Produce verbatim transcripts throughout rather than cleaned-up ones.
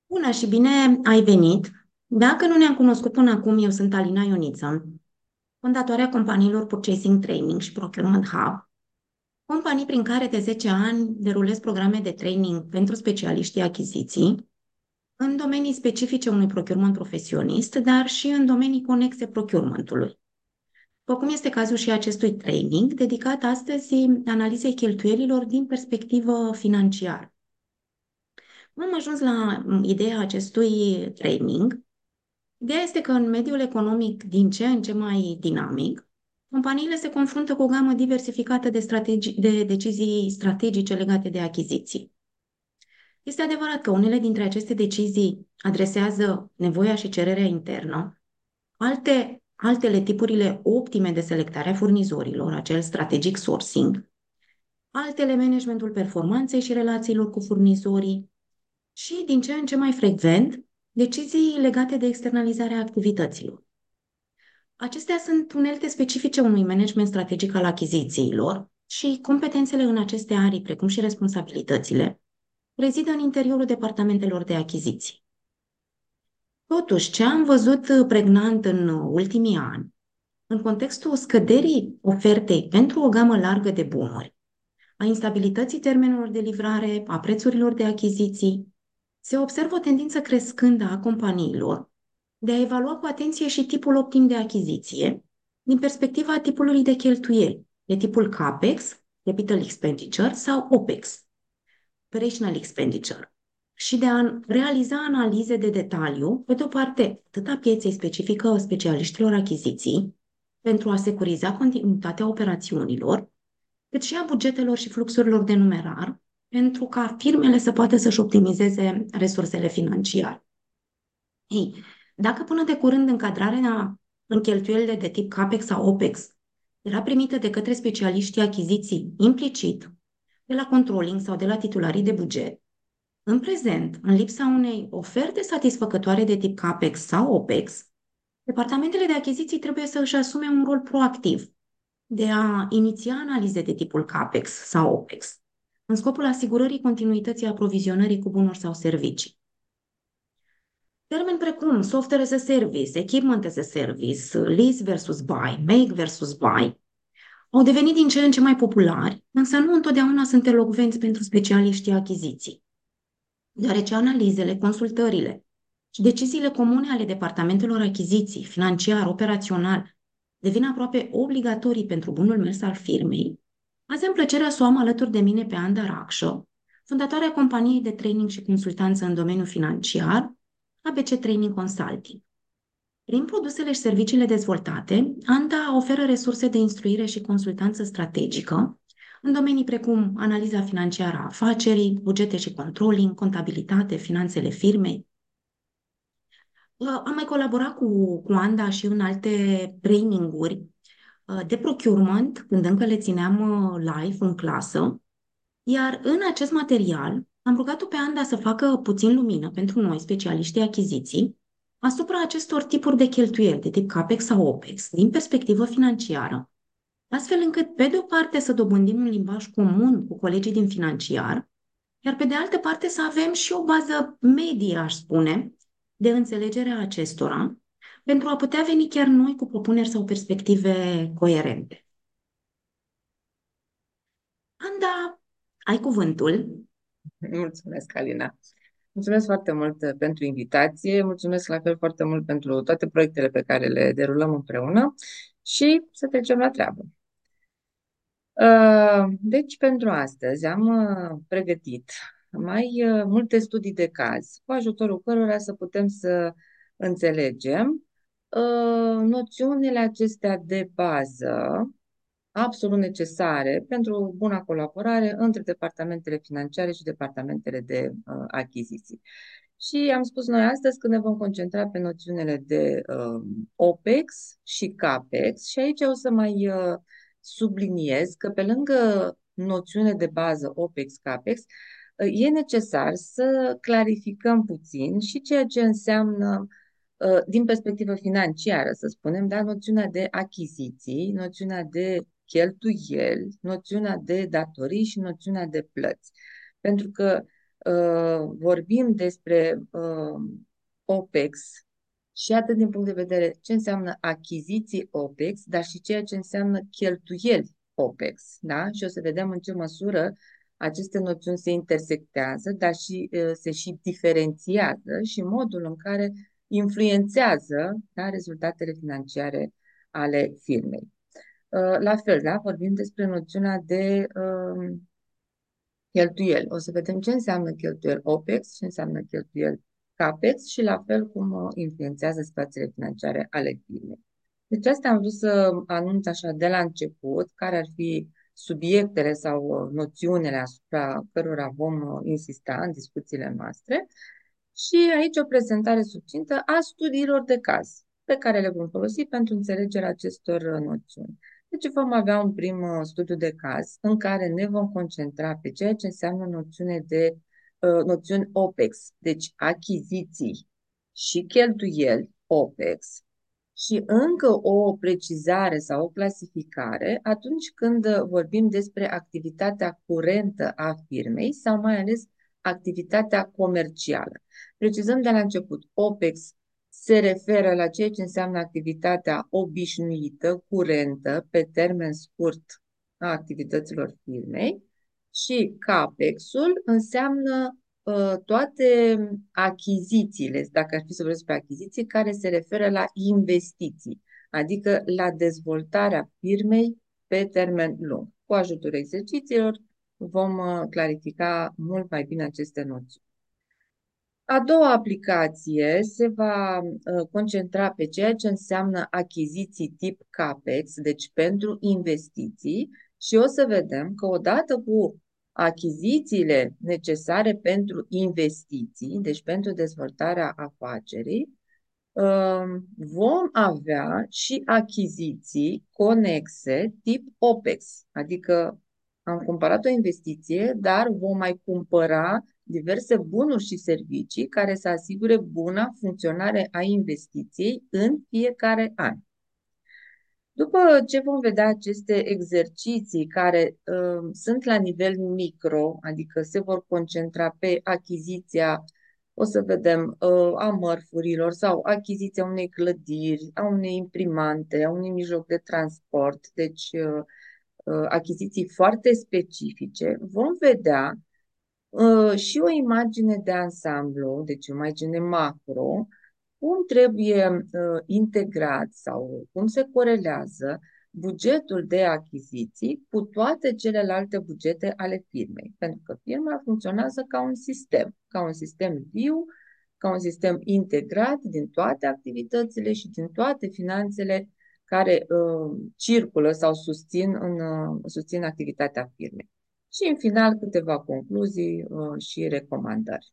Bună și bine ai venit! Dacă nu ne-am cunoscut până acum, eu sunt Alina Ioniță, fondatoarea companiilor Purchasing Training și Procurement Hub, companii prin care de zece ani derulez programe de training pentru specialiștii achiziții în domenii specifice unui procurement profesionist, dar și în domenii conexe procurementului. După cum este cazul și acestui training, dedicat astăzi analizei cheltuielilor din perspectivă financiară. Am ajuns la ideea acestui training. Ideea este că în mediul economic din ce în ce mai dinamic, companiile se confruntă cu o gamă diversificată de, strategi- de decizii strategice legate de achiziții. Este adevărat că unele dintre aceste decizii adresează nevoia și cererea internă, alte, altele tipurile optime de selectare a furnizorilor, acel strategic sourcing, altele managementul performanței și relațiilor cu furnizorii și, din ce în ce mai frecvent, decizii legate de externalizarea activităților. Acestea sunt unelte specifice unui management strategic al achizițiilor și competențele în aceste arii, precum și responsabilitățile, rezidă în interiorul departamentelor de achiziții. Totuși, ce am văzut pregnant în ultimii ani, în contextul scăderii ofertei pentru o gamă largă de bunuri, a instabilității termenelor de livrare, a prețurilor de achiziții, se observă o tendință crescândă a companiilor de a evalua cu atenție și tipul optim de achiziție din perspectiva tipului de cheltuieli, de tipul CAPEX, Capital Expenditure, sau OPEX, Operational Expenditure, și de a realiza analize de detaliu, pe de o parte, atât a pieței specifică specialiștilor achiziții, pentru a securiza continuitatea operațiunilor, cât și a bugetelor și fluxurilor de numerar, pentru ca firmele să poată să-și optimizeze resursele financiare. Ei, dacă până de curând încadrarea în cheltuielile de tip CAPEX sau OPEX era primită de către specialiștii achiziții implicit, de la controlling sau de la titularii de buget, în prezent, în lipsa unei oferte satisfăcătoare de tip CAPEX sau OPEX, departamentele de achiziții trebuie să își asume un rol proactiv de a iniția analize de tipul CAPEX sau OPEX, în scopul asigurării continuității aprovizionării cu bunuri sau servicii. Termeni precum software as a service, equipment as a service, lease versus buy, make versus buy, au devenit din ce în ce mai populari, însă nu întotdeauna sunt elocvenți pentru specialiștii achiziții, deoarece analizele, consultările și deciziile comune ale departamentelor achiziții, financiar, operațional, devin aproape obligatorii pentru bunul mers al firmei. Azi am plăcerea să o am alături de mine pe Anda Rakșă, fondatoarea companiei de training și consultanță în domeniul financiar, A B C Training Consulting. Prin produsele și serviciile dezvoltate, Anda oferă resurse de instruire și consultanță strategică în domenii precum analiza financiară a afacerii, bugete și controlling, contabilitate, finanțele firmei. Am mai colaborat cu, cu Anda și în alte traininguri uh, de procurement, când încă le țineam uh, live în clasă, iar în acest material am rugat-o pe Anda să facă puțin lumină pentru noi, specialiștii achiziții, asupra acestor tipuri de cheltuieli, de tip CAPEX sau OPEX, din perspectivă financiară, astfel încât, pe de o parte, să dobândim un limbaj comun cu colegii din financiar, iar pe de altă parte să avem și o bază medie, aș spune, de înțelegere a acestora, pentru a putea veni chiar noi cu propuneri sau perspective coerente. Anda, ai cuvântul. Mulțumesc, Alina. Mulțumesc foarte mult uh, pentru invitație, mulțumesc la fel foarte mult pentru toate proiectele pe care le derulăm împreună și să trecem la treabă. Uh, Deci, pentru astăzi am uh, pregătit mai uh, multe studii de caz, cu ajutorul cărora să putem să înțelegem uh, noțiunile acestea de bază absolut necesare pentru buna colaborare între departamentele financiare și departamentele de uh, achiziții. Și am spus noi astăzi că ne vom concentra pe noțiunile de uh, OPEX și CAPEX și aici o să mai uh, subliniez că pe lângă noțiunile de bază OPEX-CAPEX, uh, e necesar să clarificăm puțin și ceea ce înseamnă uh, din perspectivă financiară, să spunem, da, noțiunea de achiziții, noțiunea de cheltuieli, noțiunea de datorii și noțiunea de plăți. Pentru că uh, vorbim despre uh, OPEX și atât din punct de vedere ce înseamnă achiziții OPEX, dar și ceea ce înseamnă cheltuieli OPEX. Da? Și o să vedem în ce măsură aceste noțiuni se intersectează, dar și uh, se și diferențiază și modul în care influențează, da, rezultatele financiare ale firmei. Uh, La fel, da, vorbim despre noțiunea de uh, cheltuieli. O să vedem ce înseamnă cheltuieli OPEX, ce înseamnă cheltuieli CAPEX și la fel cum uh, influențează situațiile financiare ale firmei. Deci asta am vrut să anunț așa de la început, care ar fi subiectele sau uh, noțiunile asupra cărora vom uh, insista în discuțiile noastre. Și aici o prezentare succintă a studiilor de caz pe care le vom folosi pentru înțelegerea acestor uh, noțiuni. Deci vom avea un prim uh, studiu de caz în care ne vom concentra pe ceea ce înseamnă noțiune de uh, noțiuni OPEX, deci achiziții și cheltuieli OPEX, și încă o precizare sau o clasificare atunci când uh, vorbim despre activitatea curentă a firmei sau mai ales activitatea comercială. Precizăm de la început, OPEX se referă la ceea ce înseamnă activitatea obișnuită, curentă, pe termen scurt a activităților firmei și CAPEX-ul înseamnă uh, toate achizițiile, dacă ar fi să vorbesc pe achiziții, care se referă la investiții, adică la dezvoltarea firmei pe termen lung. Cu ajutorul exercițiilor vom uh, clarifica mult mai bine aceste noțiuni. A doua aplicație se va uh, concentra pe ceea ce înseamnă achiziții tip CAPEX, deci pentru investiții, și o să vedem că odată cu achizițiile necesare pentru investiții, deci pentru dezvoltarea afacerii, uh, vom avea și achiziții conexe tip OPEX, adică am cumpărat o investiție, dar vom mai cumpăra diverse bunuri și servicii care să asigure buna funcționare a investiției în fiecare an. După ce vom vedea aceste exerciții care uh, sunt la nivel micro, adică se vor concentra pe achiziția, o să vedem, uh, a mărfurilor sau achiziția unei clădiri, a unei imprimante, a unui mijloc de transport, deci uh, uh, achiziții foarte specifice, vom vedea uh, și o imagine de ansamblu, deci o imagine macro, cum trebuie uh, integrat sau cum se corelează bugetul de achiziții cu toate celelalte bugete ale firmei. Pentru că firma funcționează ca un sistem, ca un sistem viu, ca un sistem integrat din toate activitățile și din toate finanțele care uh, circulă sau susțin, în, uh, susțin activitatea firmei. Și în final câteva concluzii uh, și recomandări.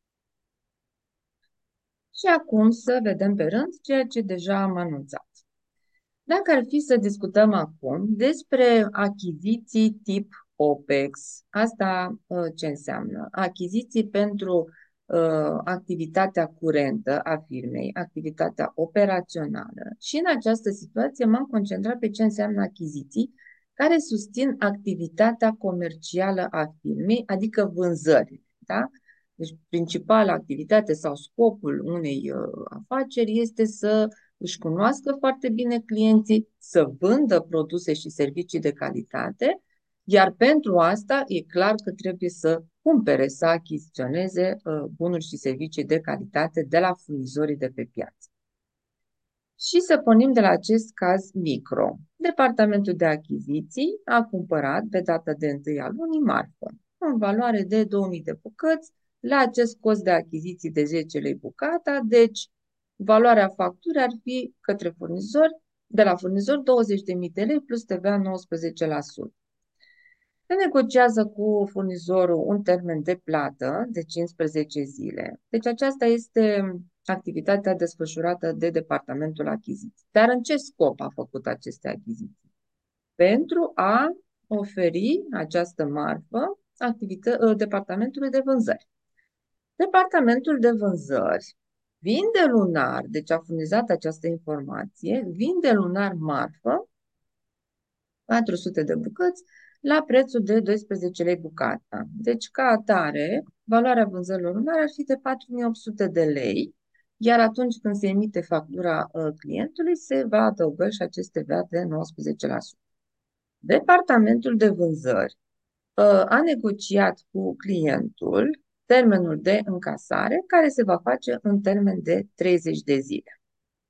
Și acum să vedem pe rând ceea ce deja am anunțat. Dacă ar fi să discutăm acum despre achiziții tip OPEX, asta uh, ce înseamnă? Achiziții pentru uh, activitatea curentă a firmei, activitatea operațională. Și în această situație m-am concentrat pe ce înseamnă achiziții care susțin activitatea comercială a firmei, adică vânzări. Da? Deci, principala activitate sau scopul unei uh, afaceri este să își cunoască foarte bine clienții, să vândă produse și servicii de calitate, iar pentru asta e clar că trebuie să cumpere, să achiziționeze uh, bunuri și servicii de calitate de la furnizorii de pe piață. Și să pornim de la acest caz micro. Departamentul de achiziții a cumpărat pe data de întâi a lunii marfă, în valoare de două mii de bucăți, la acest cost de achiziții de zece lei bucata, deci valoarea facturii ar fi către furnizor, de la furnizor douăzeci de mii de lei plus T V A nouăsprezece la sută. Se negociază cu furnizorul un termen de plată de cincisprezece zile. Deci aceasta este activitatea desfășurată de Departamentul Achiziții. Dar în ce scop a făcut aceste achiziții? Pentru a oferi această marfă Departamentului de Vânzări. Departamentul de Vânzări vinde lunar, deci a furnizat această informație, vinde lunar marfă, patru sute de bucăți, la prețul de doisprezece lei bucata. Deci, ca atare, valoarea vânzărilor lunare ar fi de patru mii opt sute de lei, iar atunci când se emite factura uh, clientului, se va adăuga și acest T V A de nouăsprezece la sută. Departamentul de vânzări uh, a negociat cu clientul termenul de încasare, care se va face în termen de treizeci de zile.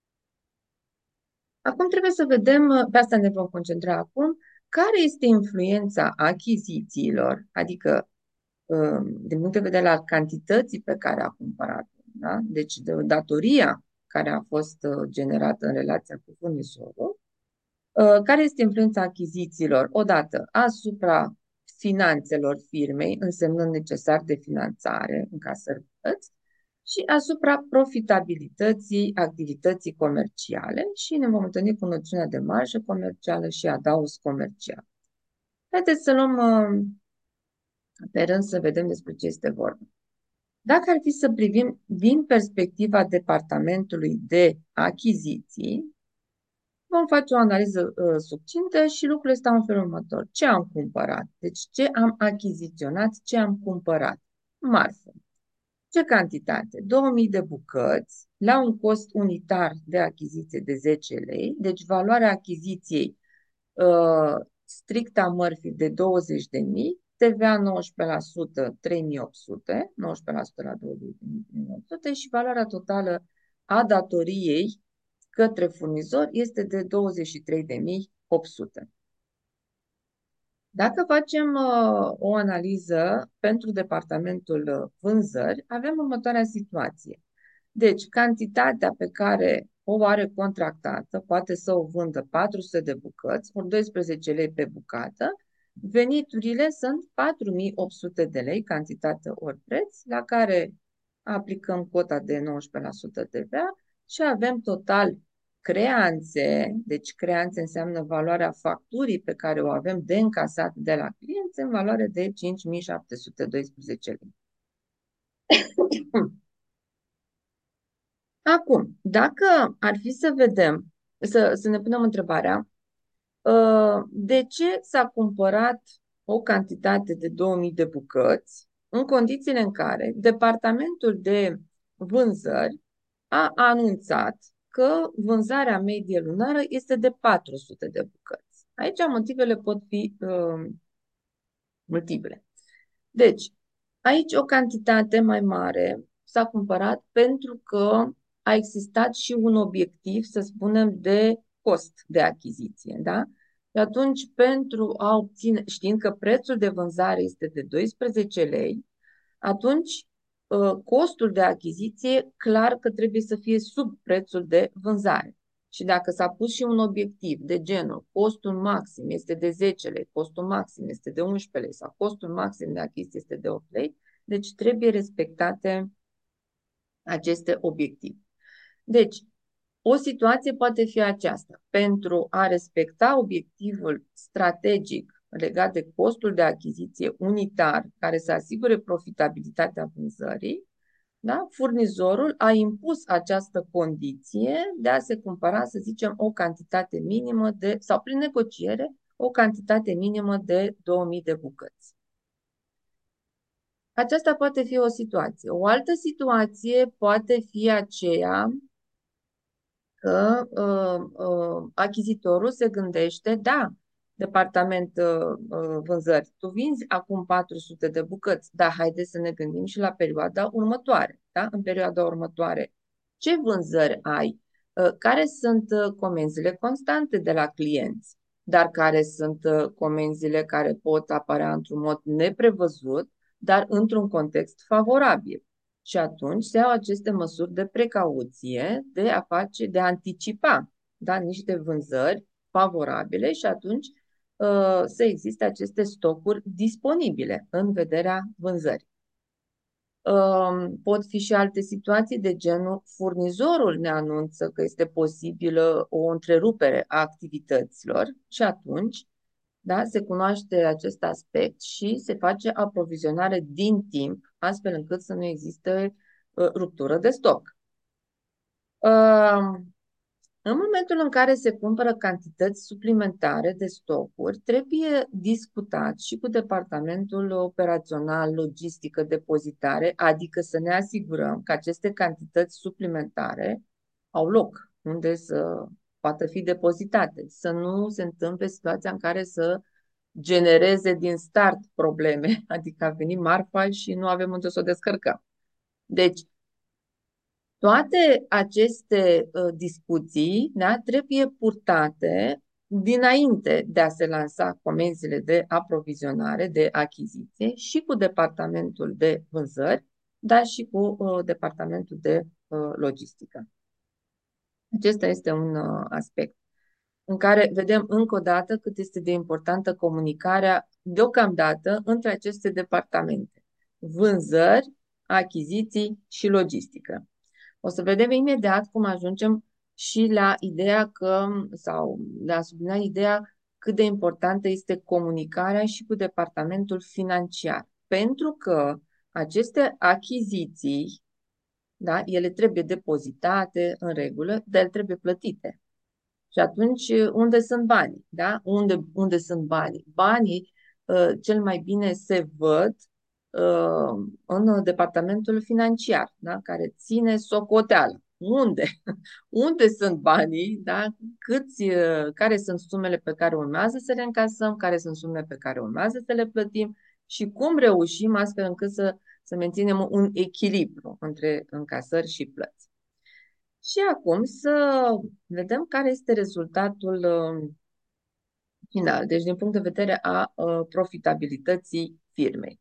Acum trebuie să vedem, uh, pe asta ne vom concentra acum, care este influența achizițiilor, adică uh, din punct de vedere al cantității pe care a cumpărat, da? Deci de datoria care a fost uh, generată în relația cu furnizorul, uh, care este influența achizițiilor, odată asupra finanțelor firmei, însemnând necesar de finanțare, încasări plăți, și asupra profitabilității activității comerciale și ne vom întâlni cu noțiunea de marjă comercială și adaos comercial. Haideți să luăm uh, pe rând să vedem despre ce este vorba. Dacă ar fi să privim din perspectiva departamentului de achiziții, vom face o analiză uh, succintă și lucrurile stau în felul următor. Ce am cumpărat? Deci ce am achiziționat, ce am cumpărat? Marfă. Ce cantitate? două mii de bucăți la un cost unitar de achiziție de zece lei, deci valoarea achiziției uh, strict a mărfii de douăzeci de mii, T V A nouăsprezece la sută trei mii opt sute, nouăsprezece la sută la douăzeci de mii trei mii opt sute și valoarea totală a datoriei către furnizor este de douăzeci și trei de mii opt sute. Dacă facem uh, o analiză pentru departamentul uh, vânzări, avem următoarea situație. Deci, cantitatea pe care o are contractată, poate să o vândă patru sute de bucăți, ori doisprezece lei pe bucată, veniturile sunt patru mii opt sute de lei, cantitate ori preț, la care aplicăm cota de nouăsprezece la sută T V A și avem total creanțe, deci creanțe înseamnă valoarea facturii pe care o avem de încasat de la clienți în valoare de cinci mii șapte sute doisprezece lei. Acum, dacă ar fi să vedem, să, să ne punem întrebarea, uh, de ce s-a cumpărat o cantitate de două mii de bucăți în condițiile în care departamentul de vânzări a anunțat că vânzarea medie lunară este de patru sute de bucăți. Aici motivele pot fi uh, multiple. Deci, aici o cantitate mai mare s-a cumpărat pentru că a existat și un obiectiv, să spunem, de cost de achiziție, da? Și atunci, pentru a obține, știind că prețul de vânzare este de doisprezece lei, atunci ă, costul de achiziție clar că trebuie să fie sub prețul de vânzare. Și dacă s-a pus și un obiectiv de genul costul maxim este de zece lei, costul maxim este de unsprezece lei sau costul maxim de achiziție este de opt lei, deci trebuie respectate aceste obiective. Deci, o situație poate fi aceasta. Pentru a respecta obiectivul strategic legat de costul de achiziție unitar, care să asigure profitabilitatea vânzării, da? Furnizorul a impus această condiție de a se cumpăra, să zicem, o cantitate minimă de, sau prin negociere, o cantitate minimă de două mii de bucăți. Aceasta poate fi o situație. O altă situație poate fi aceea că uh, uh, achizitorul se gândește, da, departament uh, uh, vânzări, tu vinzi acum patru sute de bucăți, dar haideți să ne gândim și la perioada următoare. Da? În perioada următoare, ce vânzări ai? Uh, care sunt uh, comenzile constante de la clienți, dar care sunt uh, comenzile care pot apărea într-un mod neprevăzut, dar într-un context favorabil. Și atunci se iau aceste măsuri de precauție de a face, de a anticipa, da, niște vânzări favorabile și atunci uh, să existe aceste stocuri disponibile în vederea vânzării. Uh, pot fi și alte situații de genul furnizorul ne anunță că este posibilă o întrerupere a activităților și atunci, da, se cunoaște acest aspect și se face aprovizionare din timp, astfel încât să nu existe uh, ruptură de stoc. Uh, În momentul în care se cumpără cantități suplimentare de stocuri, trebuie discutat și cu departamentul operațional, logistică, depozitare, adică să ne asigurăm că aceste cantități suplimentare au loc unde să poată fi depozitate, să nu se întâmple situația în care să genereze din start probleme, adică a venit marfa și nu avem unde să o descărcăm. Deci, toate aceste uh, discuții, da, trebuie purtate dinainte de a se lansa comenzile de aprovizionare, de achiziție și cu departamentul de vânzări, dar și cu uh, departamentul de uh, logistică. Acesta este un uh, aspect în care vedem încă o dată cât este de importantă comunicarea deocamdată între aceste departamente: vânzări, achiziții și logistică. O să vedem imediat cum ajungem și la ideea că, sau la sublinia ideea cât de importantă este comunicarea și cu departamentul financiar. Pentru că aceste achiziții, da, ele trebuie depozitate în regulă, dar ele trebuie plătite. Și atunci, unde sunt banii? Da? Unde, unde sunt banii? Banii uh, cel mai bine se văd uh, în departamentul financiar, da? Care ține socoteală. Unde? Unde sunt banii? Da? Câți, uh, care sunt sumele pe care urmează să le încasăm? Care sunt sumele pe care urmează să le plătim? Și cum reușim astfel încât să, să menținem un echilibru între încasări și plăți? Și acum să vedem care este rezultatul uh, final, deci din punct de vedere a uh, profitabilității firmei.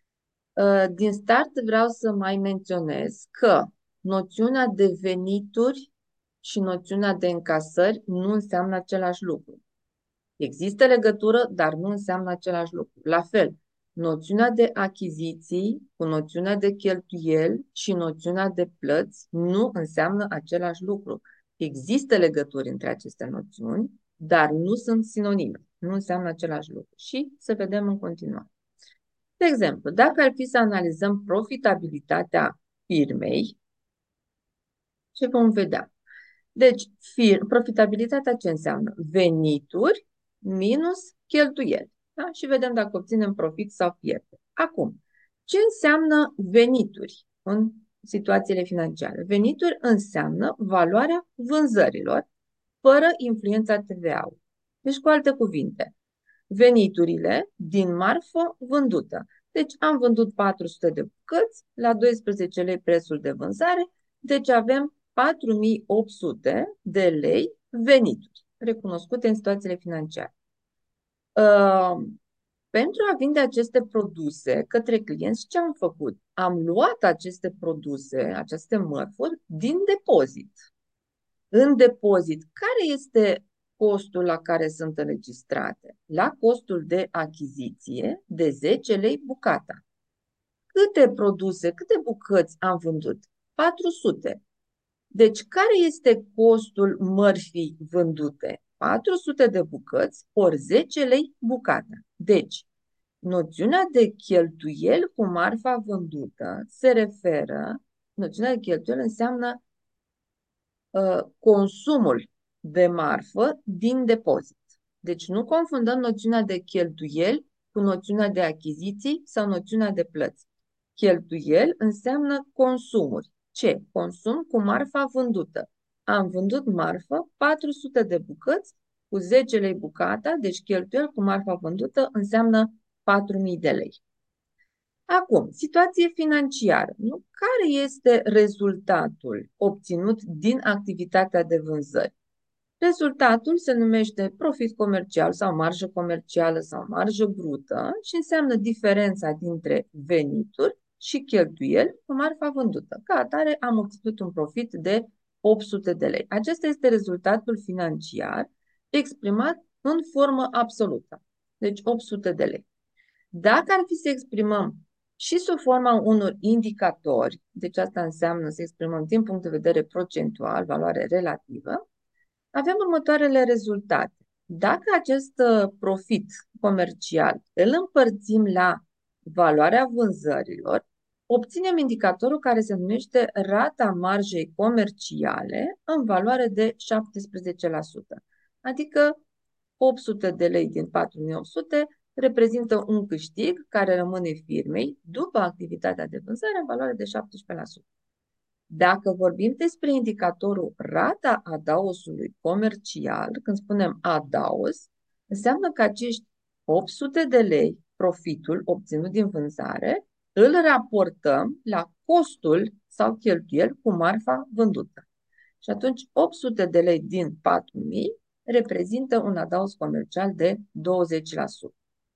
Uh, din start vreau să mai menționez că noțiunea de venituri și noțiunea de încasări nu înseamnă același lucru. Există legătură, dar nu înseamnă același lucru. La fel, noțiunea de achiziții cu noțiunea de cheltuieli și noțiunea de plăți nu înseamnă același lucru. Există legături între aceste noțiuni, dar nu sunt sinonime. Nu înseamnă același lucru. Și să vedem în continuare. De exemplu, dacă ar fi să analizăm profitabilitatea firmei, ce vom vedea? Deci, fir, profitabilitatea ce înseamnă? Venituri minus cheltuieli. Da? Și vedem dacă obținem profit sau pierdere. Acum, ce înseamnă venituri în situațiile financiare? Venituri înseamnă valoarea vânzărilor fără influența T V A-ului. Deci, cu alte cuvinte, veniturile din marfă vândută. Deci am vândut patru sute de bucăți la doisprezece lei prețul de vânzare, deci avem patru mii opt sute de lei venituri recunoscute în situațiile financiare. Uh, pentru a vinde aceste produse către clienți, ce am făcut? Am luat aceste produse, aceste mărfuri, din depozit. În depozit, care este costul la care sunt înregistrate? La costul de achiziție de zece lei bucata. Câte produse, câte bucăți am vândut? patru sute. Deci, care este costul mărfii vândute? patru sute de bucăți ori zece lei bucata. Deci, noțiunea de cheltuieli cu marfa vândută se referă, noțiunea de cheltuieli înseamnă uh, consumul de marfă din depozit. Deci nu confundăm noțiunea de cheltuieli cu noțiunea de achiziții sau noțiunea de plăți. Cheltuieli înseamnă consumuri. Ce? Consum cu marfa vândută. Am vândut marfă, patru sute de bucăți, cu zece lei bucata, deci cheltuieli cu marfa vândută înseamnă patru mii de lei. Acum, situație financiară. Nu? Care este rezultatul obținut din activitatea de vânzări? Rezultatul se numește profit comercial sau marjă comercială sau marjă brută și înseamnă diferența dintre venituri și cheltuieli cu marfa vândută. Ca atare am obținut un profit de opt sute de lei. Acesta este rezultatul financiar exprimat în formă absolută. Deci opt sute de lei. Dacă ar fi să exprimăm și sub forma unor indicatori, deci asta înseamnă să exprimăm din punct de vedere procentual, valoare relativă, avem următoarele rezultate. Dacă acest profit comercial îl împărțim la valoarea vânzărilor, obținem indicatorul care se numește rata marjei comerciale în valoare de șaptesprezece la sută. Adică opt sute de lei din patru mii opt sute reprezintă un câștig care rămâne firmei după activitatea de vânzare în valoare de șaptesprezece la sută. Dacă vorbim despre indicatorul rata adaosului comercial, când spunem adaos, înseamnă că acești opt sute de lei, profitul obținut din vânzare, îl raportăm la costul sau cheltuieli cu marfa vândută. Și atunci opt sute de lei din patru mii reprezintă un adaos comercial de douăzeci la sută.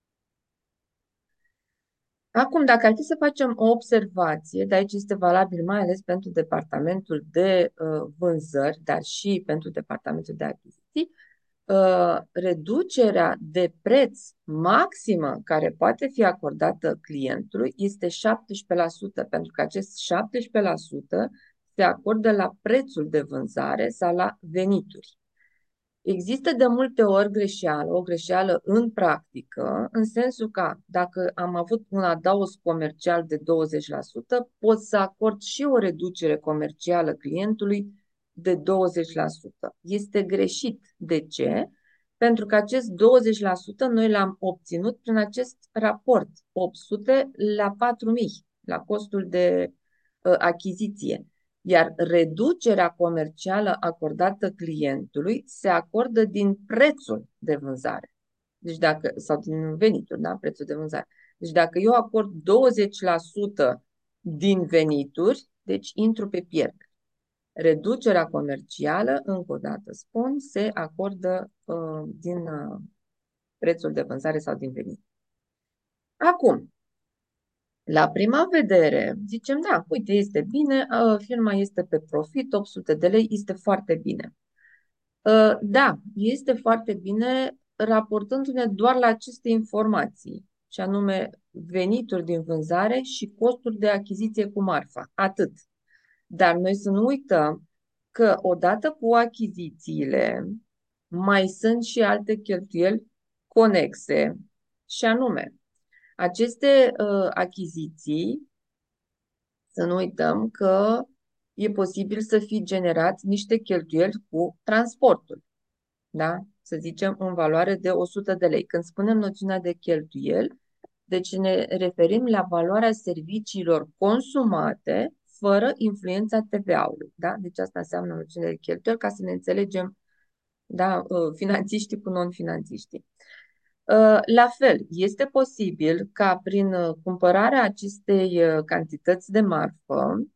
Acum, dacă ar fi să facem o observație, de aici este valabil mai ales pentru departamentul de uh, vânzări, dar și pentru departamentul de achiziții, uh, reducerea de preț maximă care poate fi acordată clientului este șaptesprezece la sută, pentru că acest șaptesprezece la sută se acordă la prețul de vânzare sau la venituri. Există de multe ori greșeală, o greșeală în practică, în sensul că dacă am avut un adaos comercial de douăzeci la sută, pot să acord și o reducere comercială clientului de douăzeci la sută. Este greșit. De ce? Pentru că acest douăzeci la sută noi l-am obținut prin acest raport opt sute la patru mii, la costul de uh, achiziție. Iar reducerea comercială acordată clientului se acordă din prețul de vânzare. Deci dacă, sau din venituri, da? Prețul de vânzare. Deci dacă eu acord douăzeci la sută din venituri, deci intru pe pierdere. Reducerea comercială, încă o dată spun, se acordă uh, din uh, prețul de vânzare sau din venit. Acum, la prima vedere, zicem, da, uite, este bine, firma este pe profit, opt sute de lei, este foarte bine. Da, este foarte bine raportându-ne doar la aceste informații, și anume venituri din vânzare și costuri de achiziție cu marfa, atât. Dar noi să nu uităm că odată cu achizițiile mai sunt și alte cheltuieli conexe, și anume, aceste uh, achiziții, să nu uităm că e posibil să fi generat niște cheltuieli cu transportul, da? Să zicem în valoare de o sută de lei. Când spunem noțiunea de cheltuieli, deci ne referim la valoarea serviciilor consumate fără influența T V A-ului, da? Deci asta înseamnă noțiunea de cheltuieli, ca să ne înțelegem, da, uh, finanțiștii cu non-finanțiștii. La fel, este posibil ca prin cumpărarea acestei cantități de marfă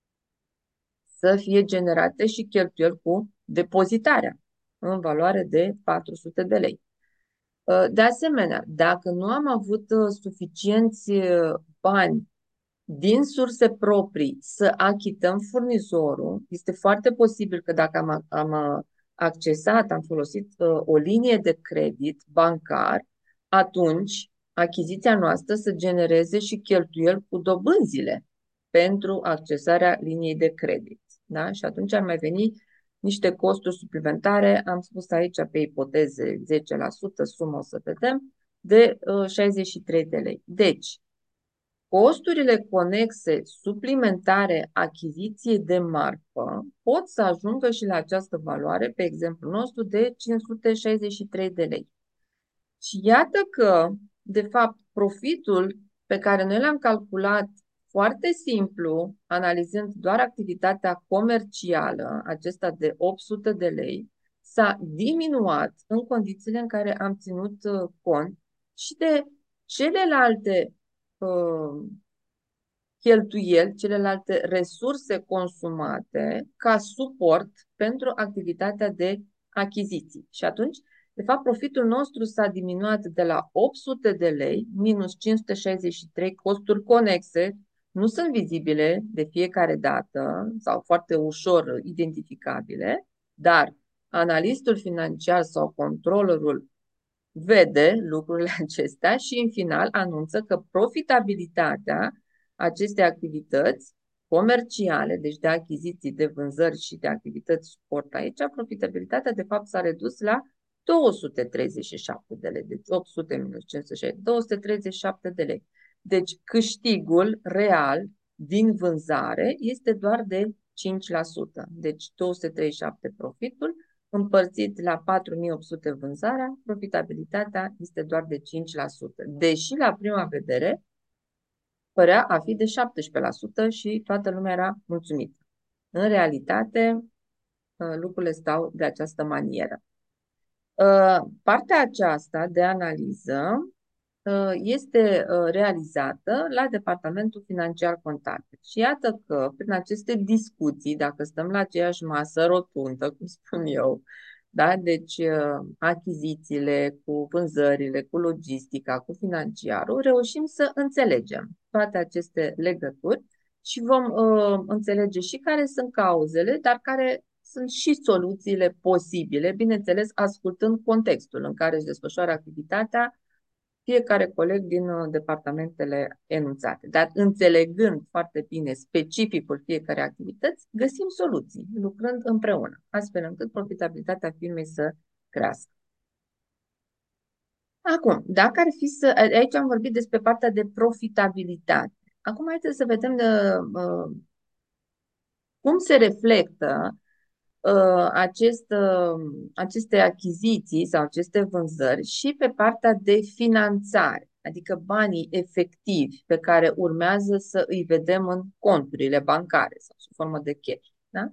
să fie generate și cheltuieli cu depozitarea în valoare de patru sute de lei. De asemenea, dacă nu am avut suficienți bani din surse proprii să achităm furnizorul, este foarte posibil că dacă am, am accesat, am folosit uh, o linie de credit bancar, atunci achiziția noastră să genereze și cheltuieli cu dobânzile pentru accesarea liniei de credit. Da? Și atunci ar mai veni niște costuri suplimentare, am spus aici pe ipoteze zece la sută, sumă o să vedem, de uh, șaizeci și trei de lei. Deci, costurile conexe suplimentare achiziției de marfă pot să ajungă și la această valoare, pe exemplu nostru, de cinci sute șaizeci și trei de lei. Și iată că, de fapt, profitul pe care noi l-am calculat foarte simplu, analizând doar activitatea comercială, acesta de opt sute de lei, s-a diminuat în condițiile în care am ținut cont și de celelalte uh, cheltuieli, celelalte resurse consumate ca suport pentru activitatea de achiziții. Și atunci, de fapt, profitul nostru s-a diminuat de la opt sute de lei minus cinci sute șaizeci și trei costuri conexe, nu sunt vizibile de fiecare dată sau foarte ușor identificabile, dar analistul financiar sau controllerul vede lucrurile acestea și în final anunță că profitabilitatea acestei activități comerciale, deci de achiziții, de vânzări și de activități suport aici, profitabilitatea de fapt s-a redus la două sute treizeci și șapte de lei, deci opt sute minus cinci sute șaizeci, două sute treizeci și șapte de lei. Deci câștigul real din vânzare este doar de cinci la sută. Deci două sute treizeci și șapte profitul, împărțit la patru mii opt sute vânzarea, profitabilitatea este doar de cinci la sută. Deși la prima vedere părea a fi de șaptesprezece la sută și toată lumea era mulțumită. În realitate, lucrurile stau de această manieră. Partea aceasta de analiză este realizată la Departamentul Financiar Contabil. Și iată că, prin aceste discuții, dacă stăm la aceeași masă rotundă, cum spun eu, da? Deci achizițiile cu vânzările, cu logistica, cu financiarul, reușim să înțelegem toate aceste legături și vom uh, înțelege și care sunt cauzele, dar care sunt și soluțiile posibile, bineînțeles, ascultând contextul în care își desfășoară activitatea fiecare coleg din uh, departamentele enunțate. Dar înțelegând foarte bine specificul fiecare activități, găsim soluții, lucrând împreună, astfel încât profitabilitatea firmei să crească. Acum, dacă ar fi să... Aici am vorbit despre partea de profitabilitate. Acum haideți să vedem de, uh, cum se reflectă uh, acest, uh, aceste achiziții sau aceste vânzări și pe partea de finanțare, adică banii efectivi pe care urmează să îi vedem în conturile bancare sau sub formă de cash. Da?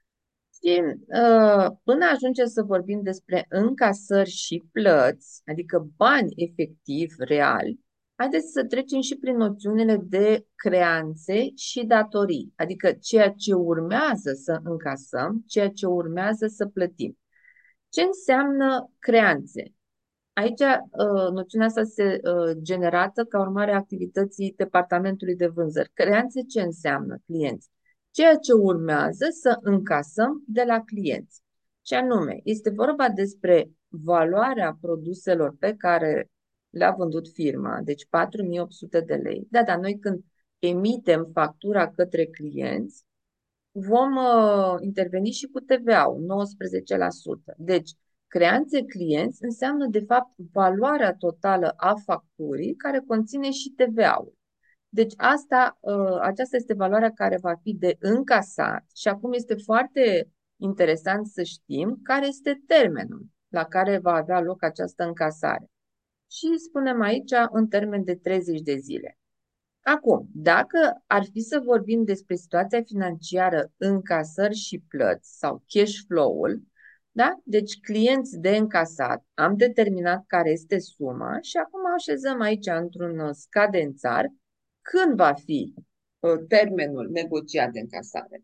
Și uh, până ajungem să vorbim despre încasări și plăți, adică bani efectiv, reali, haideți să trecem și prin noțiunile de creanțe și datorii, adică ceea ce urmează să încasăm, ceea ce urmează să plătim. Ce înseamnă creanțe? Aici uh, noțiunea asta se uh, generată ca urmare a activității departamentului de vânzări. Creanțe ce înseamnă clienți? Ceea ce urmează să încasăm de la clienți. Și anume, este vorba despre valoarea produselor pe care le-a vândut firma, deci patru mii opt sute de lei. Da, dar noi când emitem factura către clienți, vom uh, interveni și cu T V A-ul, nouăsprezece la sută. Deci, creanțe clienți înseamnă, de fapt, valoarea totală a facturii care conține și T V A-ul. Deci asta, uh, aceasta este valoarea care va fi de încasat și acum este foarte interesant să știm care este termenul la care va avea loc această încasare. Și spunem aici în termen de treizeci de zile. Acum, dacă ar fi să vorbim despre situația financiară, încasări și plăți sau cash flow-ul, da? Deci clienți de încasat, am determinat care este suma și acum așezăm aici într-un scadențar când va fi uh, termenul negociat de încasare.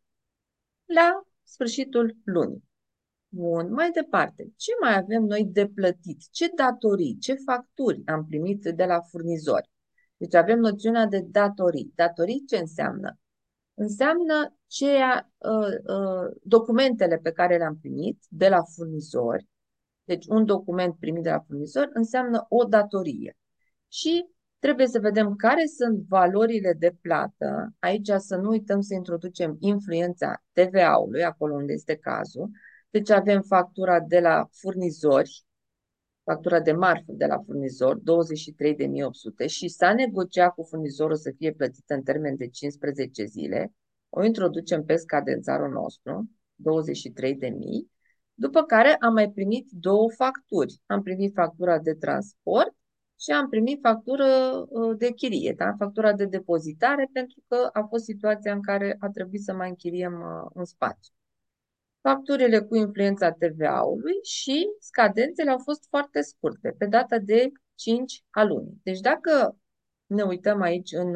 La sfârșitul lunii. Bun, mai departe, ce mai avem noi de plătit? Ce datorii, ce facturi am primit de la furnizori? Deci avem noțiunea de datorii. Datorii ce înseamnă? Înseamnă ceea, uh, uh, documentele pe care le-am primit de la furnizori. Deci un document primit de la furnizor înseamnă o datorie. Și trebuie să vedem care sunt valorile de plată. Aici să nu uităm să introducem influența T V A-ului, acolo unde este cazul. Deci avem factura de la furnizori, factura de marfă de la furnizor, douăzeci și trei de mii opt sute și s-a negociat cu furnizorul să fie plătită în termen de cincisprezece zile. O introducem pe scadențarul nostru, douăzeci și trei de mii, după care am mai primit două facturi. Am primit factura de transport și am primit factură de chirie, da? Factura de depozitare, pentru că a fost situația în care a trebuit să mai închiriem un spațiu. Facturile cu influența T V A-ului și scadențele au fost foarte scurte, pe data de cinci a lunii. Deci dacă ne uităm aici în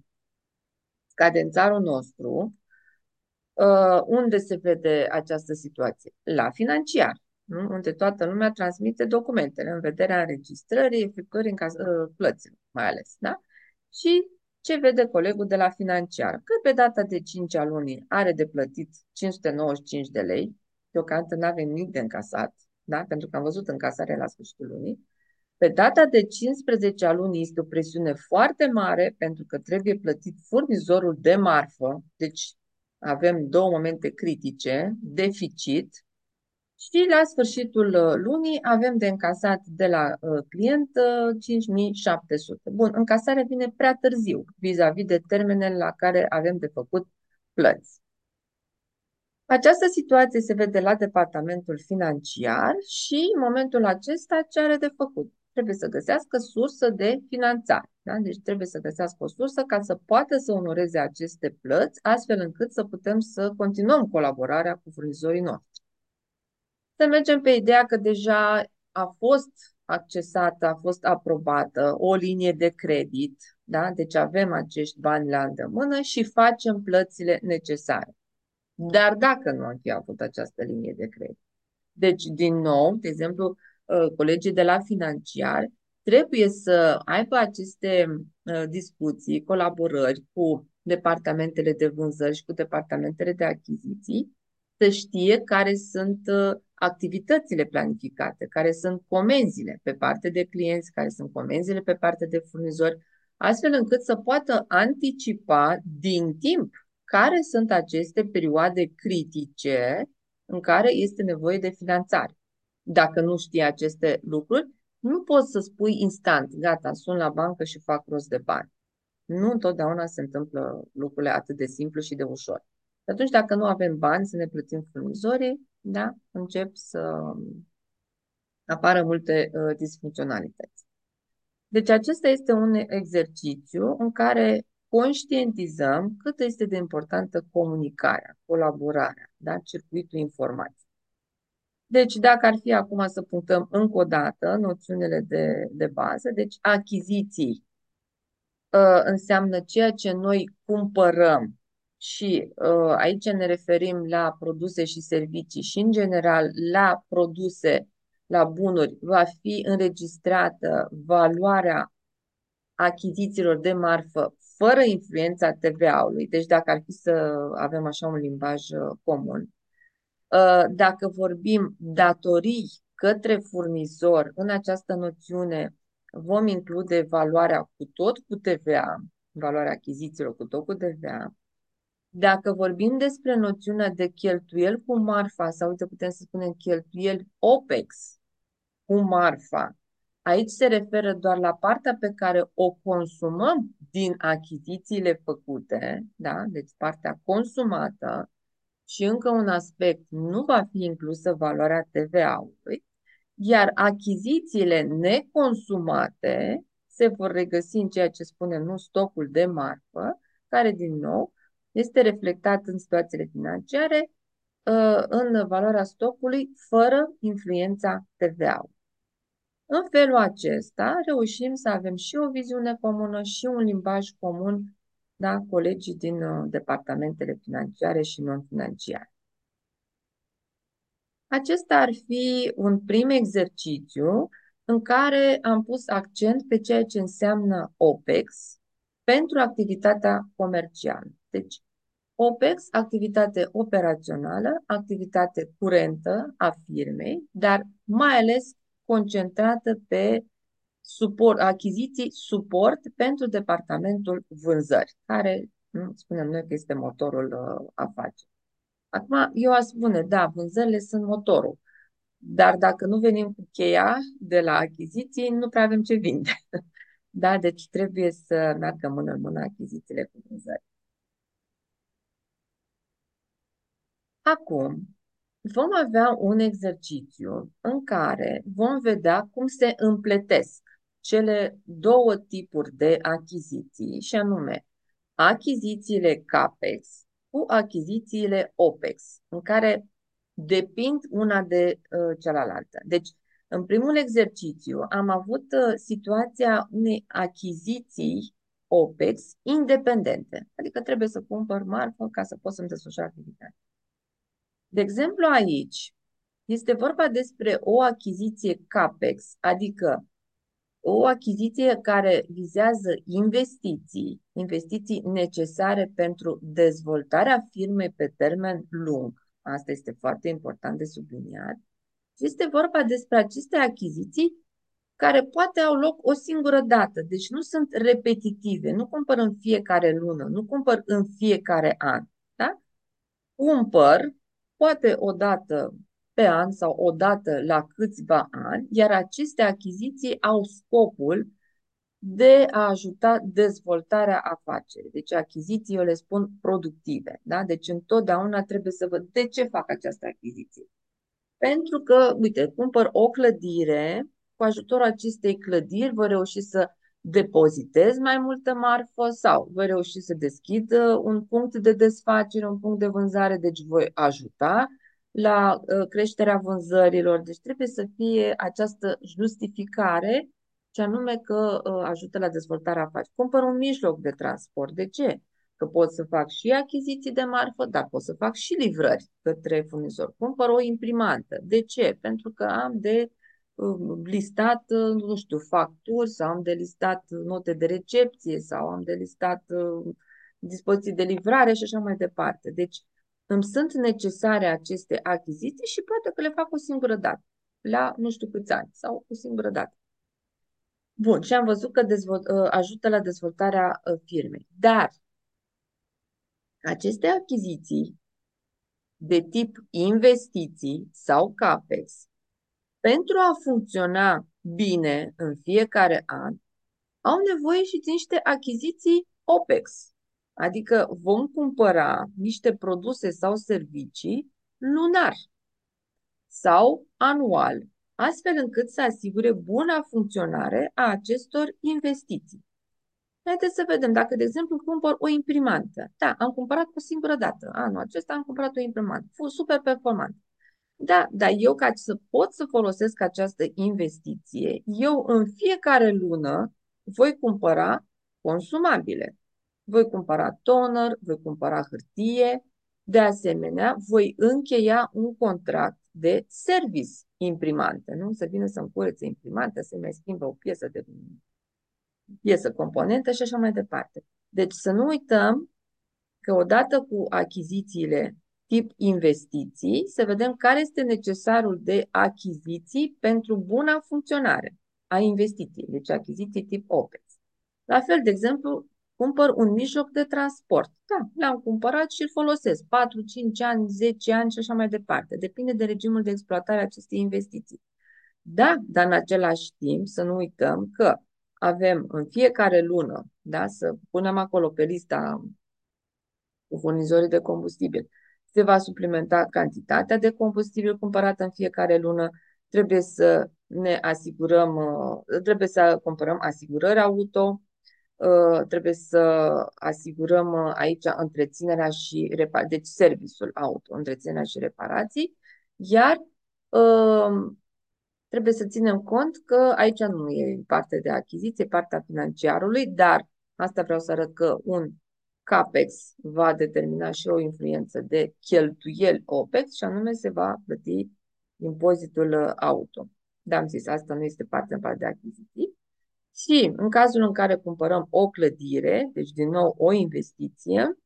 scadențarul nostru, unde se vede această situație? La financiar, nu? Unde toată lumea transmite documentele în vederea înregistrării, efectuării în caz, plăților, mai ales. Da? Și ce vede colegul de la financiar? Că pe data de cinci a lunii are de plătit cinci sute nouăzeci și cinci de lei, deocamdată nu avem nimic de încasat, da? Pentru că am văzut încasarea la sfârșitul lunii. Pe data de cincisprezece a lunii este o presiune foarte mare pentru că trebuie plătit furnizorul de marfă, deci avem două momente critice, deficit Și la sfârșitul uh, lunii avem de încasat de la uh, client uh, cinci mii șapte sute. Bun, încasarea vine prea târziu vis-a-vis de termenele la care avem de făcut plăți. Această situație se vede la departamentul financiar și în momentul acesta ce are de făcut? Trebuie să găsească sursă de finanțare. Da? Deci trebuie să găsească o sursă ca să poată să onoreze aceste plăți, astfel încât să putem să continuăm colaborarea cu furnizorii noștri. Să mergem pe ideea că deja a fost accesată, a fost aprobată o linie de credit, da? Deci avem acești bani la îndemână și facem plățile necesare. Dar dacă nu am fi avut această linie de credit, deci, din nou, de exemplu, uh, colegii de la financiar trebuie să aibă aceste uh, discuții, colaborări cu departamentele de vânzări și cu departamentele de achiziții, să știe care sunt uh, activitățile planificate, care sunt comenzile pe parte de clienți, care sunt comenzile pe parte de furnizori, astfel încât să poată anticipa din timp care sunt aceste perioade critice în care este nevoie de finanțare. Dacă nu știi aceste lucruri, nu poți să spui instant, gata, sun la bancă și fac rost de bani. Nu întotdeauna se întâmplă lucrurile atât de simplu și de ușor. Atunci, dacă nu avem bani să ne plătim furnizorii, da, încep să apară multe uh, disfuncționalități. Deci acesta este un exercițiu în care conștientizăm cât este de importantă comunicarea, colaborarea, da? Circuitul informației. Deci dacă ar fi acum să punctăm încă o dată noțiunile de, de bază, deci achiziții uh, înseamnă ceea ce noi cumpărăm și uh, aici ne referim la produse și servicii și în general la produse, la bunuri, va fi înregistrată valoarea achizițiilor de marfă fără influența T V A-ului, deci dacă ar fi să avem așa un limbaj uh, comun. Uh, Dacă vorbim datorii către furnizor, în această noțiune vom include valoarea cu tot cu T V A, valoarea achizițiilor cu tot cu T V A. Dacă vorbim despre noțiunea de cheltuieli cu marfa, sau uite, putem să spunem cheltuieli OPEX cu marfa, aici se referă doar la partea pe care o consumăm din achizițiile făcute, da? Deci partea consumată și încă un aspect, nu va fi inclusă valoarea T V A-ului, iar achizițiile neconsumate se vor regăsi în ceea ce spunem nu stocul de marfă, care din nou este reflectat în situațiile financiare uh, în valoarea stocului fără influența T V A-ului. În felul acesta reușim să avem și o viziune comună și un limbaj comun, da, colegii din uh, departamentele financiare și non-financiare. Acesta ar fi un prim exercițiu în care am pus accent pe ceea ce înseamnă OPEX pentru activitatea comercială. Deci, OPEX, activitate operațională, activitate curentă a firmei, dar mai ales concentrată pe suport, achiziții, suport pentru departamentul vânzări, care nu, spunem noi că este motorul uh, afacerii. Acum, eu aș spune, da, vânzările sunt motorul, dar dacă nu venim cu cheia de la achiziții, nu prea avem ce vinde. Da, deci trebuie să meargă mână în mână achizițiile cu vânzări. Acum, vom avea un exercițiu în care vom vedea cum se împletesc cele două tipuri de achiziții, și anume achizițiile CAPEX cu achizițiile OPEX, în care depind una de uh, cealaltă. Deci, în primul exercițiu am avut uh, situația unei achiziții OPEX independente, adică trebuie să cumpăr marfă ca să pot să-mi desfășor activitatea. De exemplu, aici este vorba despre o achiziție CAPEX, adică o achiziție care vizează investiții, investiții necesare pentru dezvoltarea firmei pe termen lung. Asta este foarte important de subliniat. Este vorba despre aceste achiziții care poate au loc o singură dată, deci nu sunt repetitive, nu cumpăr în fiecare lună, nu cumpăr în fiecare an. Da? Cumpăr poate o dată pe an sau o dată la câțiva ani, iar aceste achiziții au scopul de a ajuta dezvoltarea afacerii. Deci achiziții, eu le spun productive. Da? Deci întotdeauna trebuie să văd de ce fac această achiziție. Pentru că, uite, cumpăr o clădire, cu ajutorul acestei clădiri voi reuși să depozitez mai multă marfă sau voi reuși să deschid uh, un punct de desfacere, un punct de vânzare, deci voi ajuta la uh, creșterea vânzărilor. Deci trebuie să fie această justificare, ce anume că uh, ajută la dezvoltarea afacerii. Cumpăr un mijloc de transport. De ce? Că pot să fac și achiziții de marfă, dar pot să fac și livrări către furnizor. Cumpăr o imprimantă. De ce? Pentru că am de uh, listat, uh, nu știu, facturi sau am de listat note de recepție sau am de listat uh, dispoziții de livrare și așa mai departe. Deci îmi sunt necesare aceste achiziții și poate că le fac o singură dată, la nu știu câți ani sau o singură dată. Bun, și am văzut că dezvol- uh, ajută la dezvoltarea uh, firmei. Dar aceste achiziții de tip investiții sau CAPEX, pentru a funcționa bine în fiecare an, au nevoie și de niște achiziții OPEX, adică vom cumpăra niște produse sau servicii lunar sau anual, astfel încât să asigure buna funcționare a acestor investiții. Haideți să vedem, dacă, de exemplu, cumpăr o imprimantă. Da, am cumpărat o singură dată. Anul acesta am cumpărat o imprimantă. Fu super performant. Da, dar eu, ca să pot să folosesc această investiție, eu în fiecare lună voi cumpăra consumabile. Voi cumpăra toner, voi cumpăra hârtie, de asemenea, voi încheia un contract de service imprimantă, nu? Să vină să-mi curețe imprimantă, să mai schimbă o piesă de piesă componentă și așa mai departe. Deci să nu uităm că odată cu achizițiile tip investiții, să vedem care este necesarul de achiziții pentru buna funcționare a investiției, deci achiziții tip OPEX. La fel, de exemplu, cumpăr un mijloc de transport. Da, l-am cumpărat și îl folosesc patru, cinci ani, zece ani și așa mai departe. Depinde de regimul de exploatare a acestei investiții. Da, dar în același timp să nu uităm că avem în fiecare lună, da, să punem acolo pe lista cu furnizorii de combustibil, se va suplimenta cantitatea de combustibil cumpărată în fiecare lună, trebuie să ne asigurăm, uh, trebuie să cumpărăm asigurări auto, uh, trebuie să asigurăm uh, aici întreținerea și reparații, deci serviciul auto, întreținerea și reparații, iar trebuie să ținem cont că aici nu e partea de achiziție, partea financiarului, dar asta vreau să arăt că un CAPEX va determina și o influență de cheltuieli OPEX și anume se va plăti impozitul auto. Dar am zis, asta nu este partea în partea de achiziții. Și în cazul în care cumpărăm o clădire, deci din nou o investiție,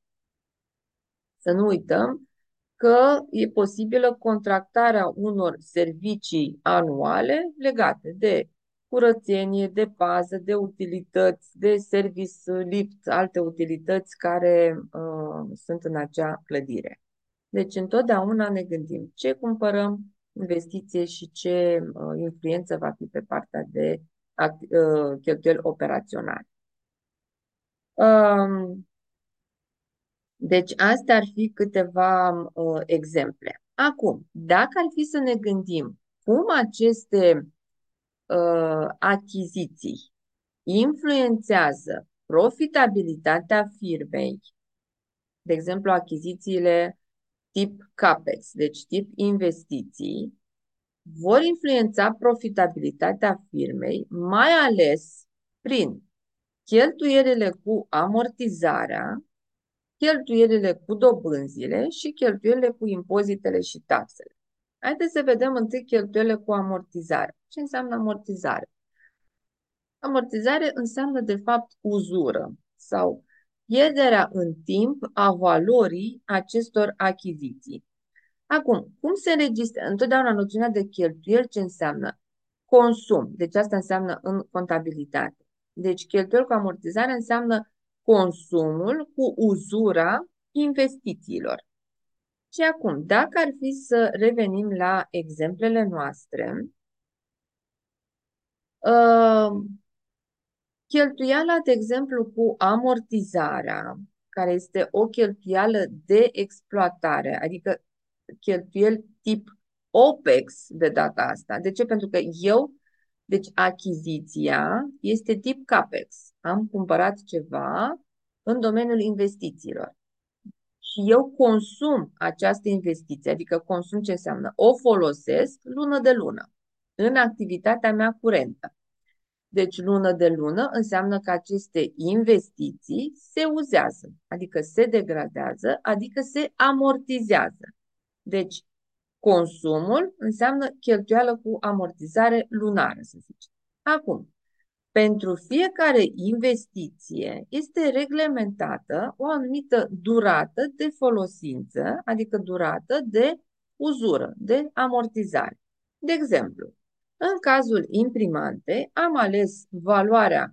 să nu uităm că e posibilă contractarea unor servicii anuale legate de curățenie, de pază, de utilități, de service lift, alte utilități care uh, sunt în acea clădire. Deci întotdeauna ne gândim ce cumpărăm, investiție și ce uh, influență va fi pe partea de uh, cheltuieli operaționale. Um, Deci, astea ar fi câteva uh, exemple. Acum, dacă ar fi să ne gândim cum aceste uh, achiziții influențează profitabilitatea firmei, de exemplu, achizițiile tip CAPEX, deci tip investiții, vor influența profitabilitatea firmei, mai ales prin cheltuielile cu amortizarea, cheltuielile cu dobânzile și cheltuielile cu impozitele și taxele. Haideți să vedem întâi cheltuielile cu amortizare. Ce înseamnă amortizare? Amortizare înseamnă, de fapt, uzură sau pierderea în timp a valorii acestor achiziții. Acum, cum se înregistrează? Întotdeauna noțiunea de cheltuieli ce înseamnă? Consum. Deci asta înseamnă în contabilitate. Deci cheltuieli cu amortizare înseamnă consumul cu uzura investițiilor. Și acum, dacă ar fi să revenim la exemplele noastre, uh, cheltuiala, de exemplu, cu amortizarea, care este o cheltuială de exploatare, adică cheltuieli tip OPEX de data asta. De ce? Pentru că eu, deci achiziția este tip CAPEX. Am cumpărat ceva în domeniul investițiilor și eu consum această investiție, adică consum ce înseamnă? O folosesc lună de lună în activitatea mea curentă. Deci lună de lună înseamnă că aceste investiții se uzează, adică se degradează, adică se amortizează. Deci consumul înseamnă cheltuială cu amortizare lunară, să zicem. Acum, pentru fiecare investiție este reglementată o anumită durată de folosință, adică durată de uzură, de amortizare. De exemplu, în cazul imprimantei am ales valoarea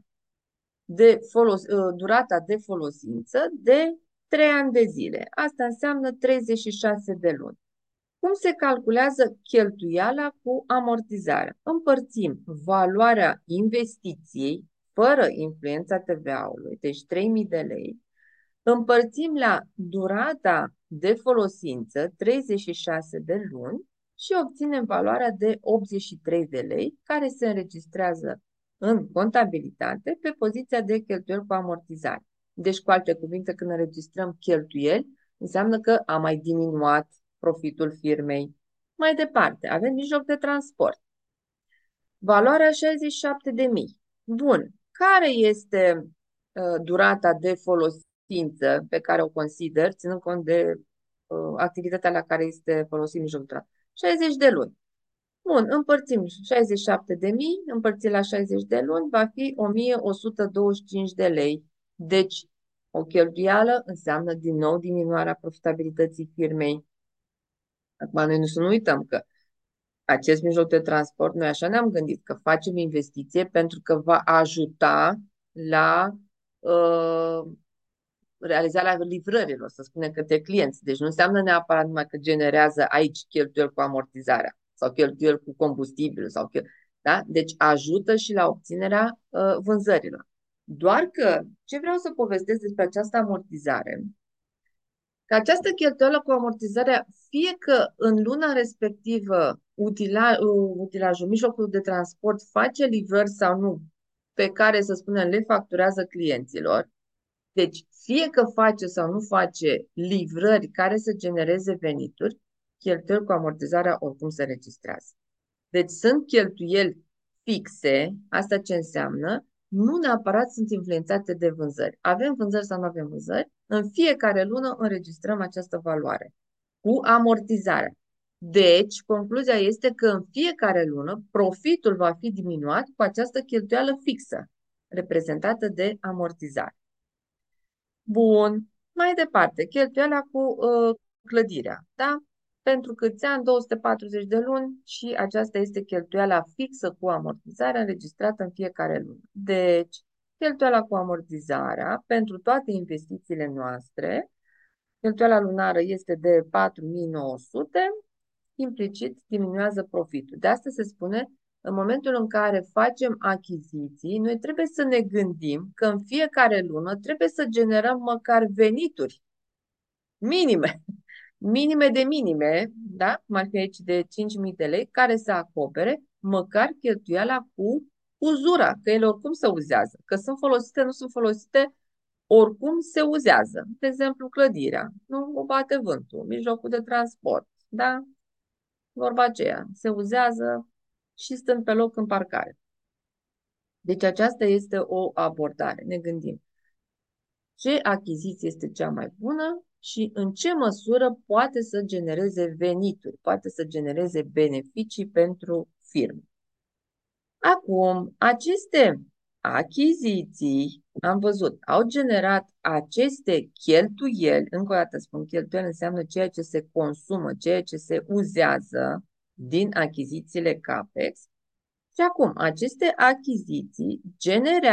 de folos, durata de folosință de trei ani de zile. Asta înseamnă treizeci și șase de luni. Cum se calculează cheltuiala cu amortizarea? Împărțim valoarea investiției fără influența T V A-ului, deci trei mii de lei, împărțim la durata de folosință, treizeci și șase de luni, și obținem valoarea de optzeci și trei de lei, care se înregistrează în contabilitate pe poziția de cheltuieli cu amortizare. Deci, cu alte cuvinte, când înregistrăm cheltuieli, înseamnă că am mai diminuat profitul firmei. Mai departe, avem mijloc de transport. Valoarea șaizeci și șapte de mii. Bun. Care este uh, durata de folosință pe care o consider, ținând cont de uh, activitatea la care este folosit mijlocul de transport? șaizeci de luni. Bun, împărțim șaizeci și șapte de mii, împărțit la șaizeci de luni, va fi o mie o sută douăzeci și cinci de lei. Deci, o cheltuială înseamnă din nou diminuarea profitabilității firmei. Acum, noi nu să nu uităm că acest mijloc de transport, noi așa ne-am gândit, că facem investiție pentru că va ajuta la uh, realizarea livrărilor, să spunem, către clienți. Deci nu înseamnă neapărat numai că generează aici cheltuieli cu amortizarea sau cheltuieli cu combustibil. Sau chel... da? Deci ajută și la obținerea uh, vânzărilor. Doar că ce vreau să povestesc despre această amortizare, că această cheltuială cu amortizarea, fie că în luna respectivă utila, utilajul, mijlocul de transport face livrări sau nu, pe care, să spunem, le facturează clienților, deci fie că face sau nu face livrări care să genereze venituri, cheltuieli cu amortizarea oricum se registrează. Deci sunt cheltuieli fixe, asta ce înseamnă? Nu neapărat sunt influențate de vânzări. Avem vânzări sau nu avem vânzări? În fiecare lună înregistrăm această valoare cu amortizarea. Deci, concluzia este că în fiecare lună profitul va fi diminuat cu această cheltuială fixă, reprezentată de amortizare. Bun. Mai departe, cheltuiala cu uh, clădirea, da? Pentru câți ani? două sute patruzeci de luni și aceasta este cheltuiala fixă cu amortizarea înregistrată în fiecare lună. Deci, cheltuiala cu amortizarea pentru toate investițiile noastre, cheltuiala lunară este de patru mii nouă sute, implicit diminuează profitul. De asta se spune, în momentul în care facem achiziții, noi trebuie să ne gândim că în fiecare lună trebuie să generăm măcar venituri minime, minime de minime, da? Cum ar fi aici de cinci mii de lei, care să acopere măcar cheltuiala cu uzura, că ele oricum se uzează, că sunt folosite, nu sunt folosite, oricum se uzează. De exemplu, clădirea, nu o bate vântul, mijlocul de transport, da? Vorba aceea, se uzează și stând pe loc în parcare. Deci aceasta este o abordare. Ne gândim ce achiziție este cea mai bună și în ce măsură poate să genereze venituri, poate să genereze beneficii pentru firmă. Acum, aceste achiziții, am văzut, au generat aceste cheltuieli, încă o dată spun, cheltuieli înseamnă ceea ce se consumă, ceea ce se uzează din achizițiile CAPEX. Și acum, aceste achiziții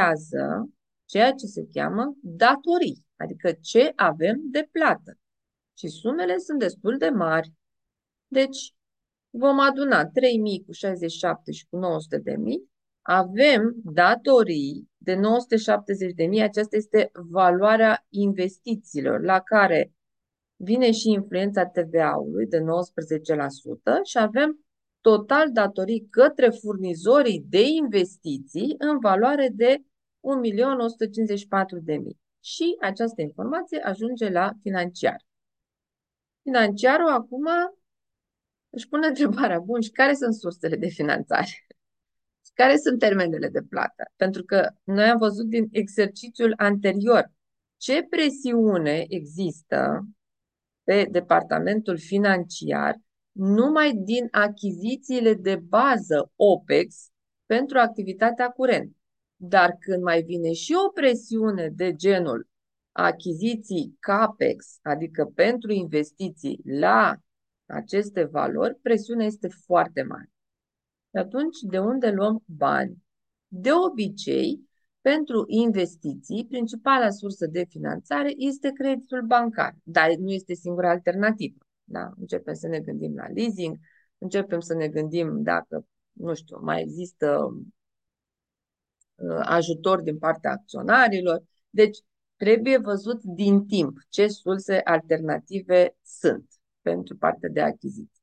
generează ceea ce se cheamă datorii, adică ce avem de plată. Și sumele sunt destul de mari. Deci, vom aduna trei mii cu șaizeci și șapte și cu nouă sute de mii. Avem datorii de nouă sute șaptezeci de mii. Aceasta este valoarea investițiilor la care vine și influența T V A-ului de nouăsprezece la sută și avem total datorii către furnizorii de investiții în valoare de un milion o sută cincizeci și patru de mii. Și această informație ajunge la financiar. Financiarul acum își pune întrebarea, bun, și care sunt sursele de finanțare? Care sunt termenele de plată? Pentru că noi am văzut din exercițiul anterior ce presiune există pe departamentul financiar numai din achizițiile de bază OPEX pentru activitatea curentă. Dar când mai vine și o presiune de genul achiziții CAPEX, adică pentru investiții la aceste valori, presiunea este foarte mare. Și atunci, de unde luăm bani? De obicei, pentru investiții, principala sursă de finanțare este creditul bancar, dar nu este singura alternativă. Da? Începem să ne gândim la leasing, începem să ne gândim dacă, nu știu, mai există uh, ajutor din partea acționarilor. Deci, trebuie văzut din timp ce surse alternative sunt pentru partea de achiziții.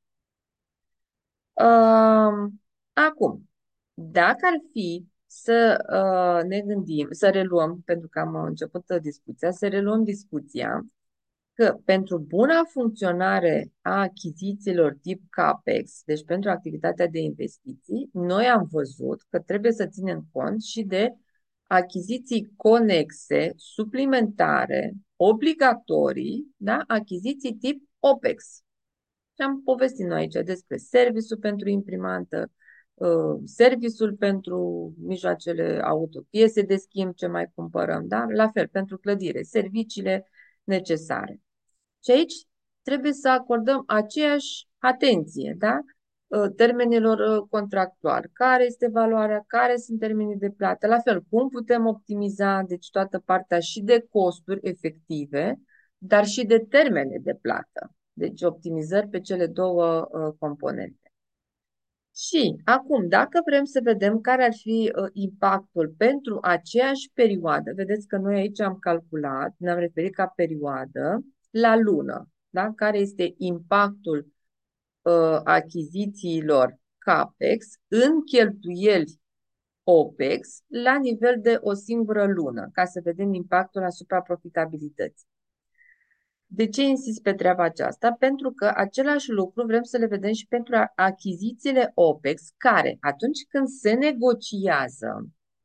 Uh, acum, dacă ar fi să uh, ne gândim, să reluăm, pentru că am început discuția, să reluăm discuția că pentru buna funcționare a achizițiilor tip CAPEX, deci pentru activitatea de investiții, noi am văzut că trebuie să ținem cont și de achiziții conexe, suplimentare, obligatorii, da? Achiziții tip OPEX. Și am povestit noi aici despre serviciul pentru imprimantă, uh, serviciul pentru mijloacele auto, piese de schimb ce mai cumpărăm, da? La fel, pentru clădire, serviciile necesare. Și aici trebuie să acordăm aceeași atenție, da? Uh, termenilor uh, contractuali. Care este valoarea? Care sunt termenii de plată? La fel, cum putem optimiza deci toată partea și de costuri efective, dar și de termene de plată. Deci optimizări pe cele două uh, componente. Și acum, dacă vrem să vedem care ar fi uh, impactul pentru aceeași perioadă, vedeți că noi aici am calculat, ne-am referit ca perioadă, la lună, da? Care este impactul uh, achizițiilor CAPEX în cheltuieli OPEX la nivel de o singură lună, ca să vedem impactul asupra profitabilității. De ce insist pe treaba aceasta? Pentru că același lucru vrem să le vedem și pentru achizițiile OPEX, care atunci când se negociază,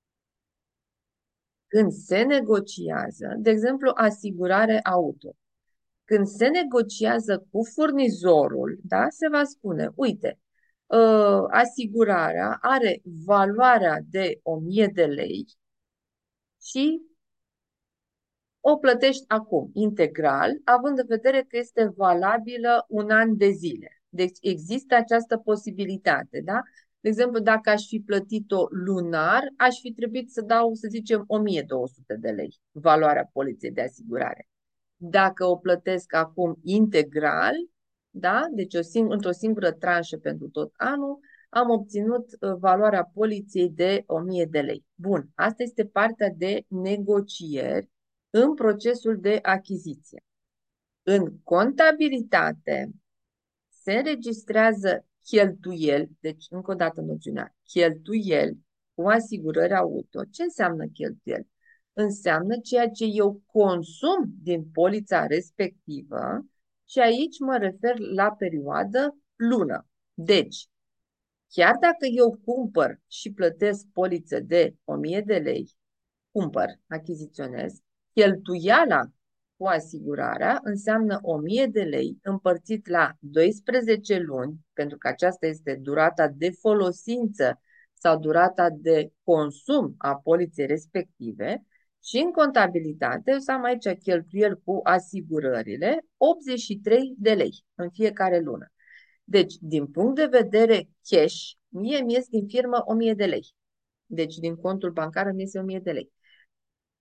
când se negociază, de exemplu, asigurare auto, când se negociază cu furnizorul, da, se va spune, uite, ă, asigurarea are valoarea de o mie de lei și o plătești acum, integral, având în vedere că este valabilă un an de zile. Deci există această posibilitate, da? De exemplu, dacă aș fi plătit-o lunar, aș fi trebuit să dau, să zicem, o mie două sute de lei, valoarea poliței de asigurare. Dacă o plătesc acum integral, da? Deci o sing- într-o singură tranșă pentru tot anul, am obținut uh, valoarea poliției de o mie de lei. Bun, asta este partea de negocieri în procesul de achiziție. În contabilitate se înregistrează cheltuieli, deci încă o dată noțiunea, cheltuieli cu asigurări auto. Ce înseamnă cheltuieli? Înseamnă ceea ce eu consum din polița respectivă și aici mă refer la perioadă lună. Deci, chiar dacă eu cumpăr și plătesc poliță de o mie de lei, cumpăr, achiziționez, cheltuiala cu asigurarea înseamnă o mie de lei împărțit la doisprezece luni, pentru că aceasta este durata de folosință sau durata de consum a poliței respective, și în contabilitate o să am aici cheltuieli cu asigurările, optzeci și trei de lei în fiecare lună. Deci, din punct de vedere cash, mie mi ies din firmă o mie de lei. Deci, din contul bancar îmi iese o mie de lei.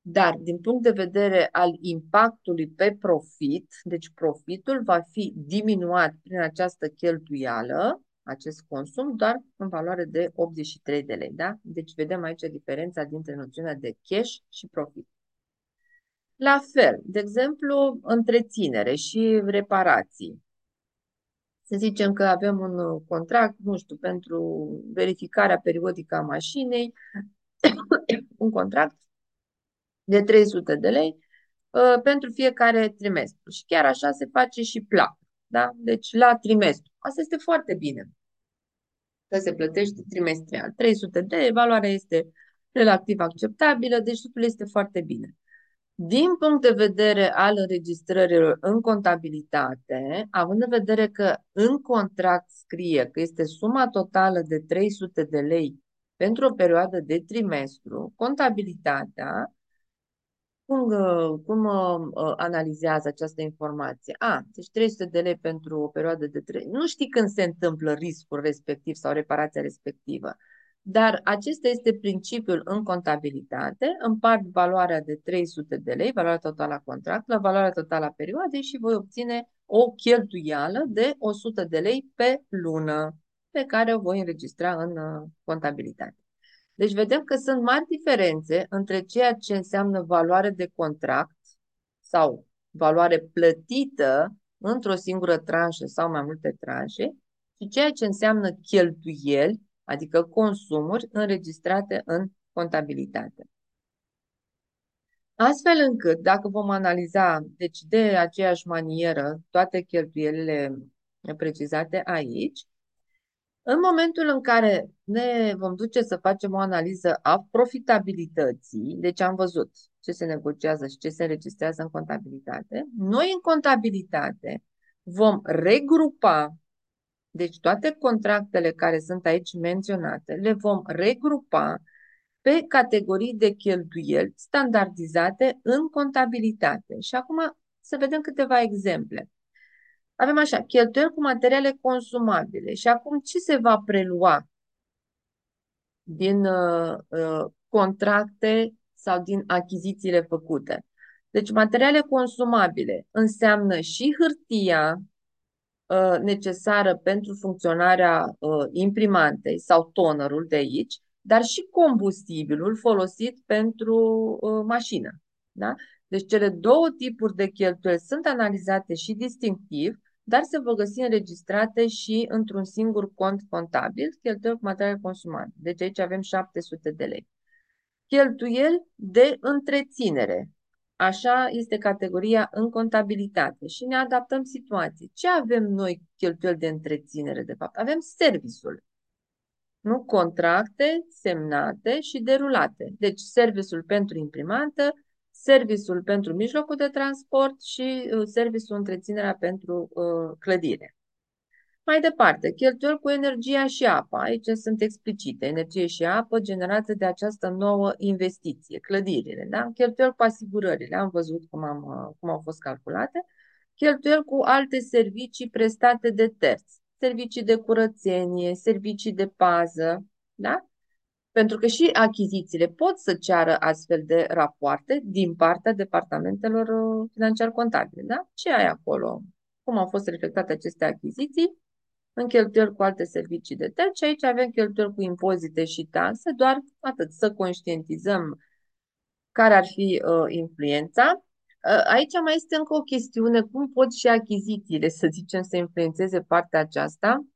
Dar din punct de vedere al impactului pe profit, deci profitul va fi diminuat prin această cheltuială, acest consum, doar în valoare de optzeci și trei de lei. Da? Deci vedem aici diferența dintre noțiunea de cash și profit. La fel, de exemplu, întreținere și reparații. Să zicem că avem un contract, nu știu, pentru verificarea periodică a mașinii, un contract de trei sute de lei uh, pentru fiecare trimestru. Și chiar așa se face și plată. Da? Deci la trimestru. Asta este foarte bine. Că se plătește trimestrial. trei sute de lei, valoarea este relativ acceptabilă, deci totul este foarte bine. Din punct de vedere al înregistrărilor în contabilitate, având în vedere că în contract scrie că este suma totală de trei sute de lei pentru o perioadă de trimestru, contabilitatea cum, uh, cum uh, uh, analizează această informație? A, deci trei sute de lei pentru o perioadă de trei. Nu știi când se întâmplă riscul respectiv sau reparația respectivă, dar acesta este principiul în contabilitate. Împart valoarea de trei sute de lei, valoarea totală a contractului, la valoarea totală a perioadei și voi obține o cheltuială de o sută de lei pe lună, pe care o voi înregistra în uh, contabilitate. Deci vedem că sunt mari diferențe între ceea ce înseamnă valoare de contract sau valoare plătită într-o singură tranșă sau mai multe tranșe și ceea ce înseamnă cheltuieli, adică consumuri înregistrate în contabilitate. Astfel încât, dacă vom analiza, deci de aceeași manieră, toate cheltuielile precizate aici, în momentul în care ne vom duce să facem o analiză a profitabilității, deci am văzut ce se negociază și ce se înregistrează în contabilitate, noi în contabilitate vom regrupa, deci toate contractele care sunt aici menționate, le vom regrupa pe categorii de cheltuieli standardizate în contabilitate. Și acum să vedem câteva exemple. Avem așa, cheltuieli cu materiale consumabile. Și acum ce se va prelua din uh, uh, contracte sau din achizițiile făcute? Deci materiale consumabile înseamnă și hârtia uh, necesară pentru funcționarea uh, imprimantei sau tonerul de aici, dar și combustibilul folosit pentru uh, mașină. Da? Deci cele două tipuri de cheltuieli sunt analizate și distinctiv, dar se vor găsi înregistrate și într-un singur cont contabil, cheltuieli cu materiale consumabile. Deci aici avem șapte sute de lei. Cheltuieli de întreținere. Așa este categoria în contabilitate și ne adaptăm situației. Ce avem noi cheltuieli de întreținere, de fapt? Avem serviciul, nu? Contracte semnate și derulate. Deci serviciul pentru imprimantă, serviciul pentru mijlocul de transport și uh, serviciul întreținerea pentru uh, clădire. Mai departe, cheltuieli cu energia și apa. Aici sunt explicite. Energie și apă generate de această nouă investiție, clădirile. Da? Cheltuieli cu asigurările. Am văzut cum, am, cum au fost calculate. Cheltuieli cu alte servicii prestate de terți. Servicii de curățenie, servicii de pază. Da? Pentru că și achizițiile pot să ceară astfel de rapoarte din partea departamentelor uh, financiar-contabile. Da? Ce ai acolo? Cum au fost reflectate aceste achiziții? În cheltuieli cu alte servicii de terți și aici avem cheltuieli cu impozite și taxe, doar atât, să conștientizăm care ar fi uh, influența. Uh, aici mai este încă o chestiune, cum pot și achizițiile, să zicem, să influențeze partea aceasta.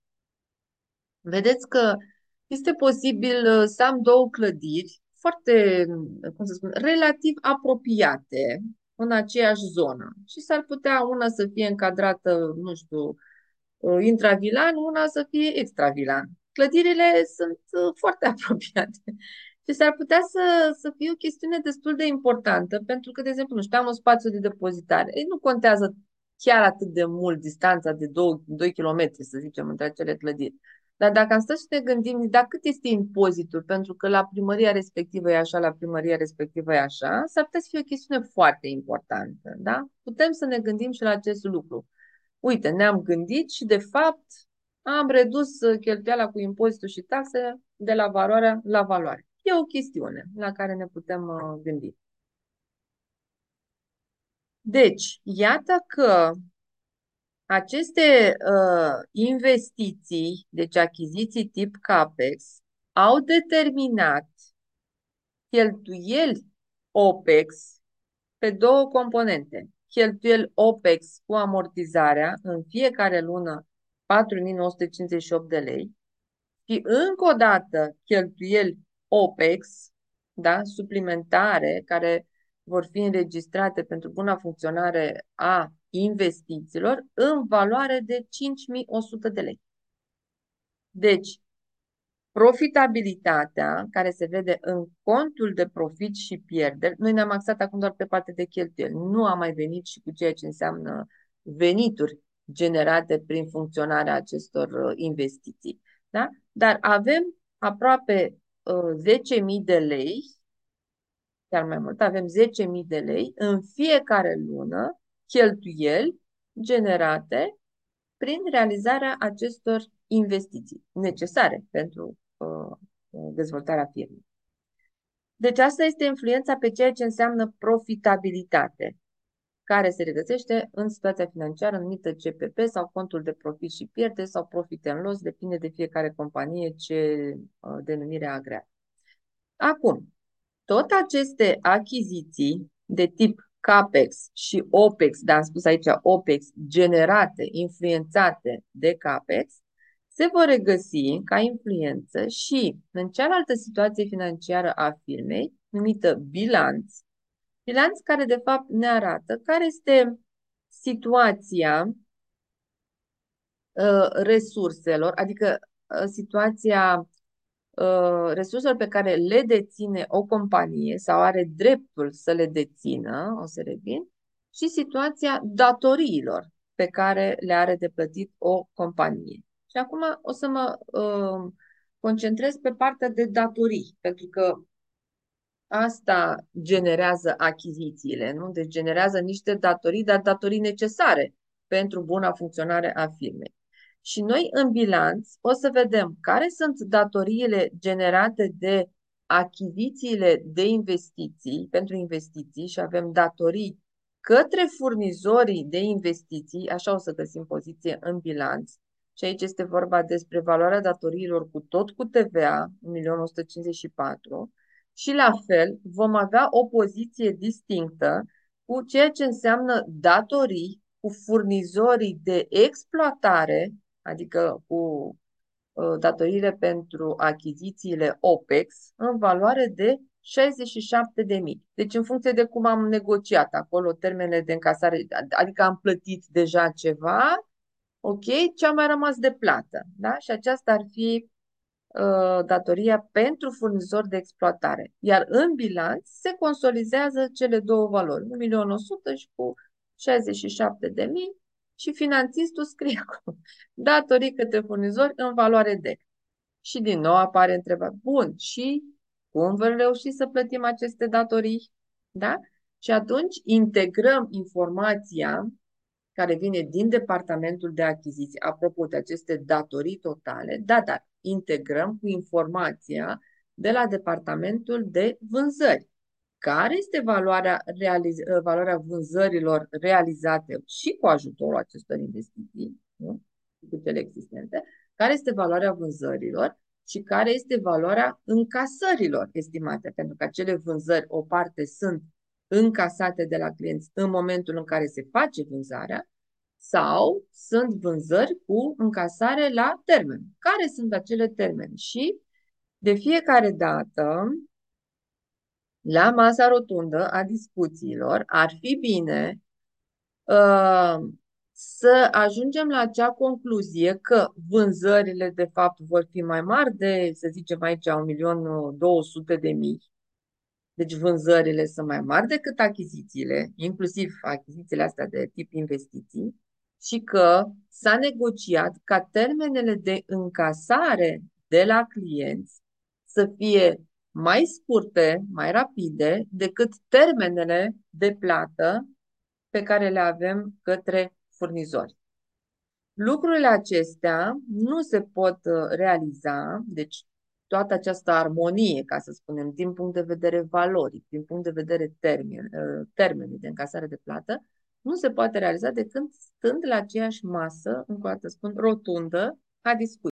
Vedeți că este posibil uh, să am două clădiri foarte, cum să spun, relativ apropiate în aceeași zonă și s-ar putea una să fie încadrată, nu știu, uh, intravilan, una să fie extravilan. Clădirile sunt uh, foarte apropiate și s-ar putea să, să fie o chestiune destul de importantă, pentru că, de exemplu, nu știu, am un spațiu de depozitare. Ei, nu contează chiar atât de mult distanța de doi kilometri, să zicem, între acele clădiri. Dar dacă am stat și ne gândim, da, cât este impozitul, pentru că la primăria respectivă e așa, la primăria respectivă e așa, s-ar putea să fie o chestiune foarte importantă, da? Putem să ne gândim și la acest lucru. Uite, ne-am gândit și, de fapt, am redus uh, cheltuiala cu impozitul și taxe de la valoare la valoare. E o chestiune la care ne putem uh, gândi. Deci, iată că aceste uh, investiții, deci achiziții tip CAPEX, au determinat cheltuieli OPEX pe două componente. Cheltuieli OPEX cu amortizarea în fiecare lună patru mii nouă sute cincizeci și opt de lei și încă o dată cheltuieli OPEX, da, suplimentare, care vor fi înregistrate pentru buna funcționare a investițiilor în valoare de cinci mii o sută de lei. Deci, profitabilitatea care se vede în contul de profit și pierderi, noi ne-am axat acum doar pe partea de cheltuieli, nu am mai venit și cu ceea ce înseamnă venituri generate prin funcționarea acestor uh, investiții. Da? Dar avem aproape uh, zece mii de lei, chiar mai mult, avem zece mii de lei în fiecare lună cheltuieli generate prin realizarea acestor investiții necesare pentru uh, dezvoltarea firmei. Deci asta este influența pe ceea ce înseamnă profitabilitate, care se regăsește în situația financiară numită C P P sau contul de profit și pierderi sau profit and loss, depinde de fiecare companie ce uh, denumire agrează. Acum, tot aceste achiziții de tip CAPEX și OPEX, dar am spus aici OPEX, generate, influențate de CAPEX, se vor regăsi ca influență și în cealaltă situație financiară a firmei, numită bilanț, bilanț care de fapt ne arată care este situația uh, resurselor, adică uh, situația uh, resurselor pe care le deține o companie sau are dreptul să le dețină, o să revin, și situația datoriilor pe care le are de plătit o companie. Și acum o să mă uh, concentrez pe partea de datorii, pentru că asta generează achizițiile, nu? Deci generează niște datorii, dar datorii necesare pentru buna funcționare a firmei. Și noi în bilanț o să vedem care sunt datoriile generate de achizițiile de investiții, pentru investiții și avem datorii către furnizorii de investiții, așa o să găsim poziție în bilanț. Și aici este vorba despre valoarea datoriilor cu tot cu T V A, un milion o sută cincizeci și patru, și la fel vom avea o poziție distinctă cu ceea ce înseamnă datorii cu furnizorii de exploatare, adică cu uh, datoriile pentru achizițiile OPEX, în valoare de șaizeci și șapte de mii. Deci în funcție de cum am negociat acolo termenele de încasare, adică am plătit deja ceva, ok, ce a mai rămas de plată. Da? Și aceasta ar fi uh, datoria pentru furnizor de exploatare. Iar în bilanț se consolidează cele două valori, un milion o sută și cu șaizeci și șapte de mii și finanțistul scrie acolo datorii către furnizori în valoare de. Și din nou apare întrebarea, bun, și cum vom reuși să plătim aceste datorii? Da? Și atunci integrăm informația care vine din departamentul de achiziții, apropo de aceste datorii totale, da, da, integrăm cu informația de la departamentul de vânzări. Care este valoarea, realiz- valoarea vânzărilor realizate și cu ajutorul acestor investiții, nu? Cu cele existente, care este valoarea vânzărilor și care este valoarea încasărilor estimate, pentru că acele vânzări, o parte sunt încasate de la clienți în momentul în care se face vânzarea, sau sunt vânzări cu încasare la termen. Care sunt acele termene? Și de fiecare dată, la masa rotundă a discuțiilor, ar fi bine uh, să ajungem la acea concluzie că vânzările, de fapt, vor fi mai mari de, să zicem aici, un milion două sute de mii. Deci vânzările sunt mai mari decât achizițiile, inclusiv achizițiile astea de tip investiții, și că s-a negociat ca termenele de încasare de la clienți să fie mai scurte, mai rapide, decât termenele de plată pe care le avem către furnizori. Lucrurile acestea nu se pot uh, realiza, deci toată această armonie, ca să spunem, din punct de vedere valoric, din punct de vedere termen, uh, termenii de încasare de plată, nu se poate realiza decât stând la aceeași masă, încă o dată spun, rotundă, a discuției.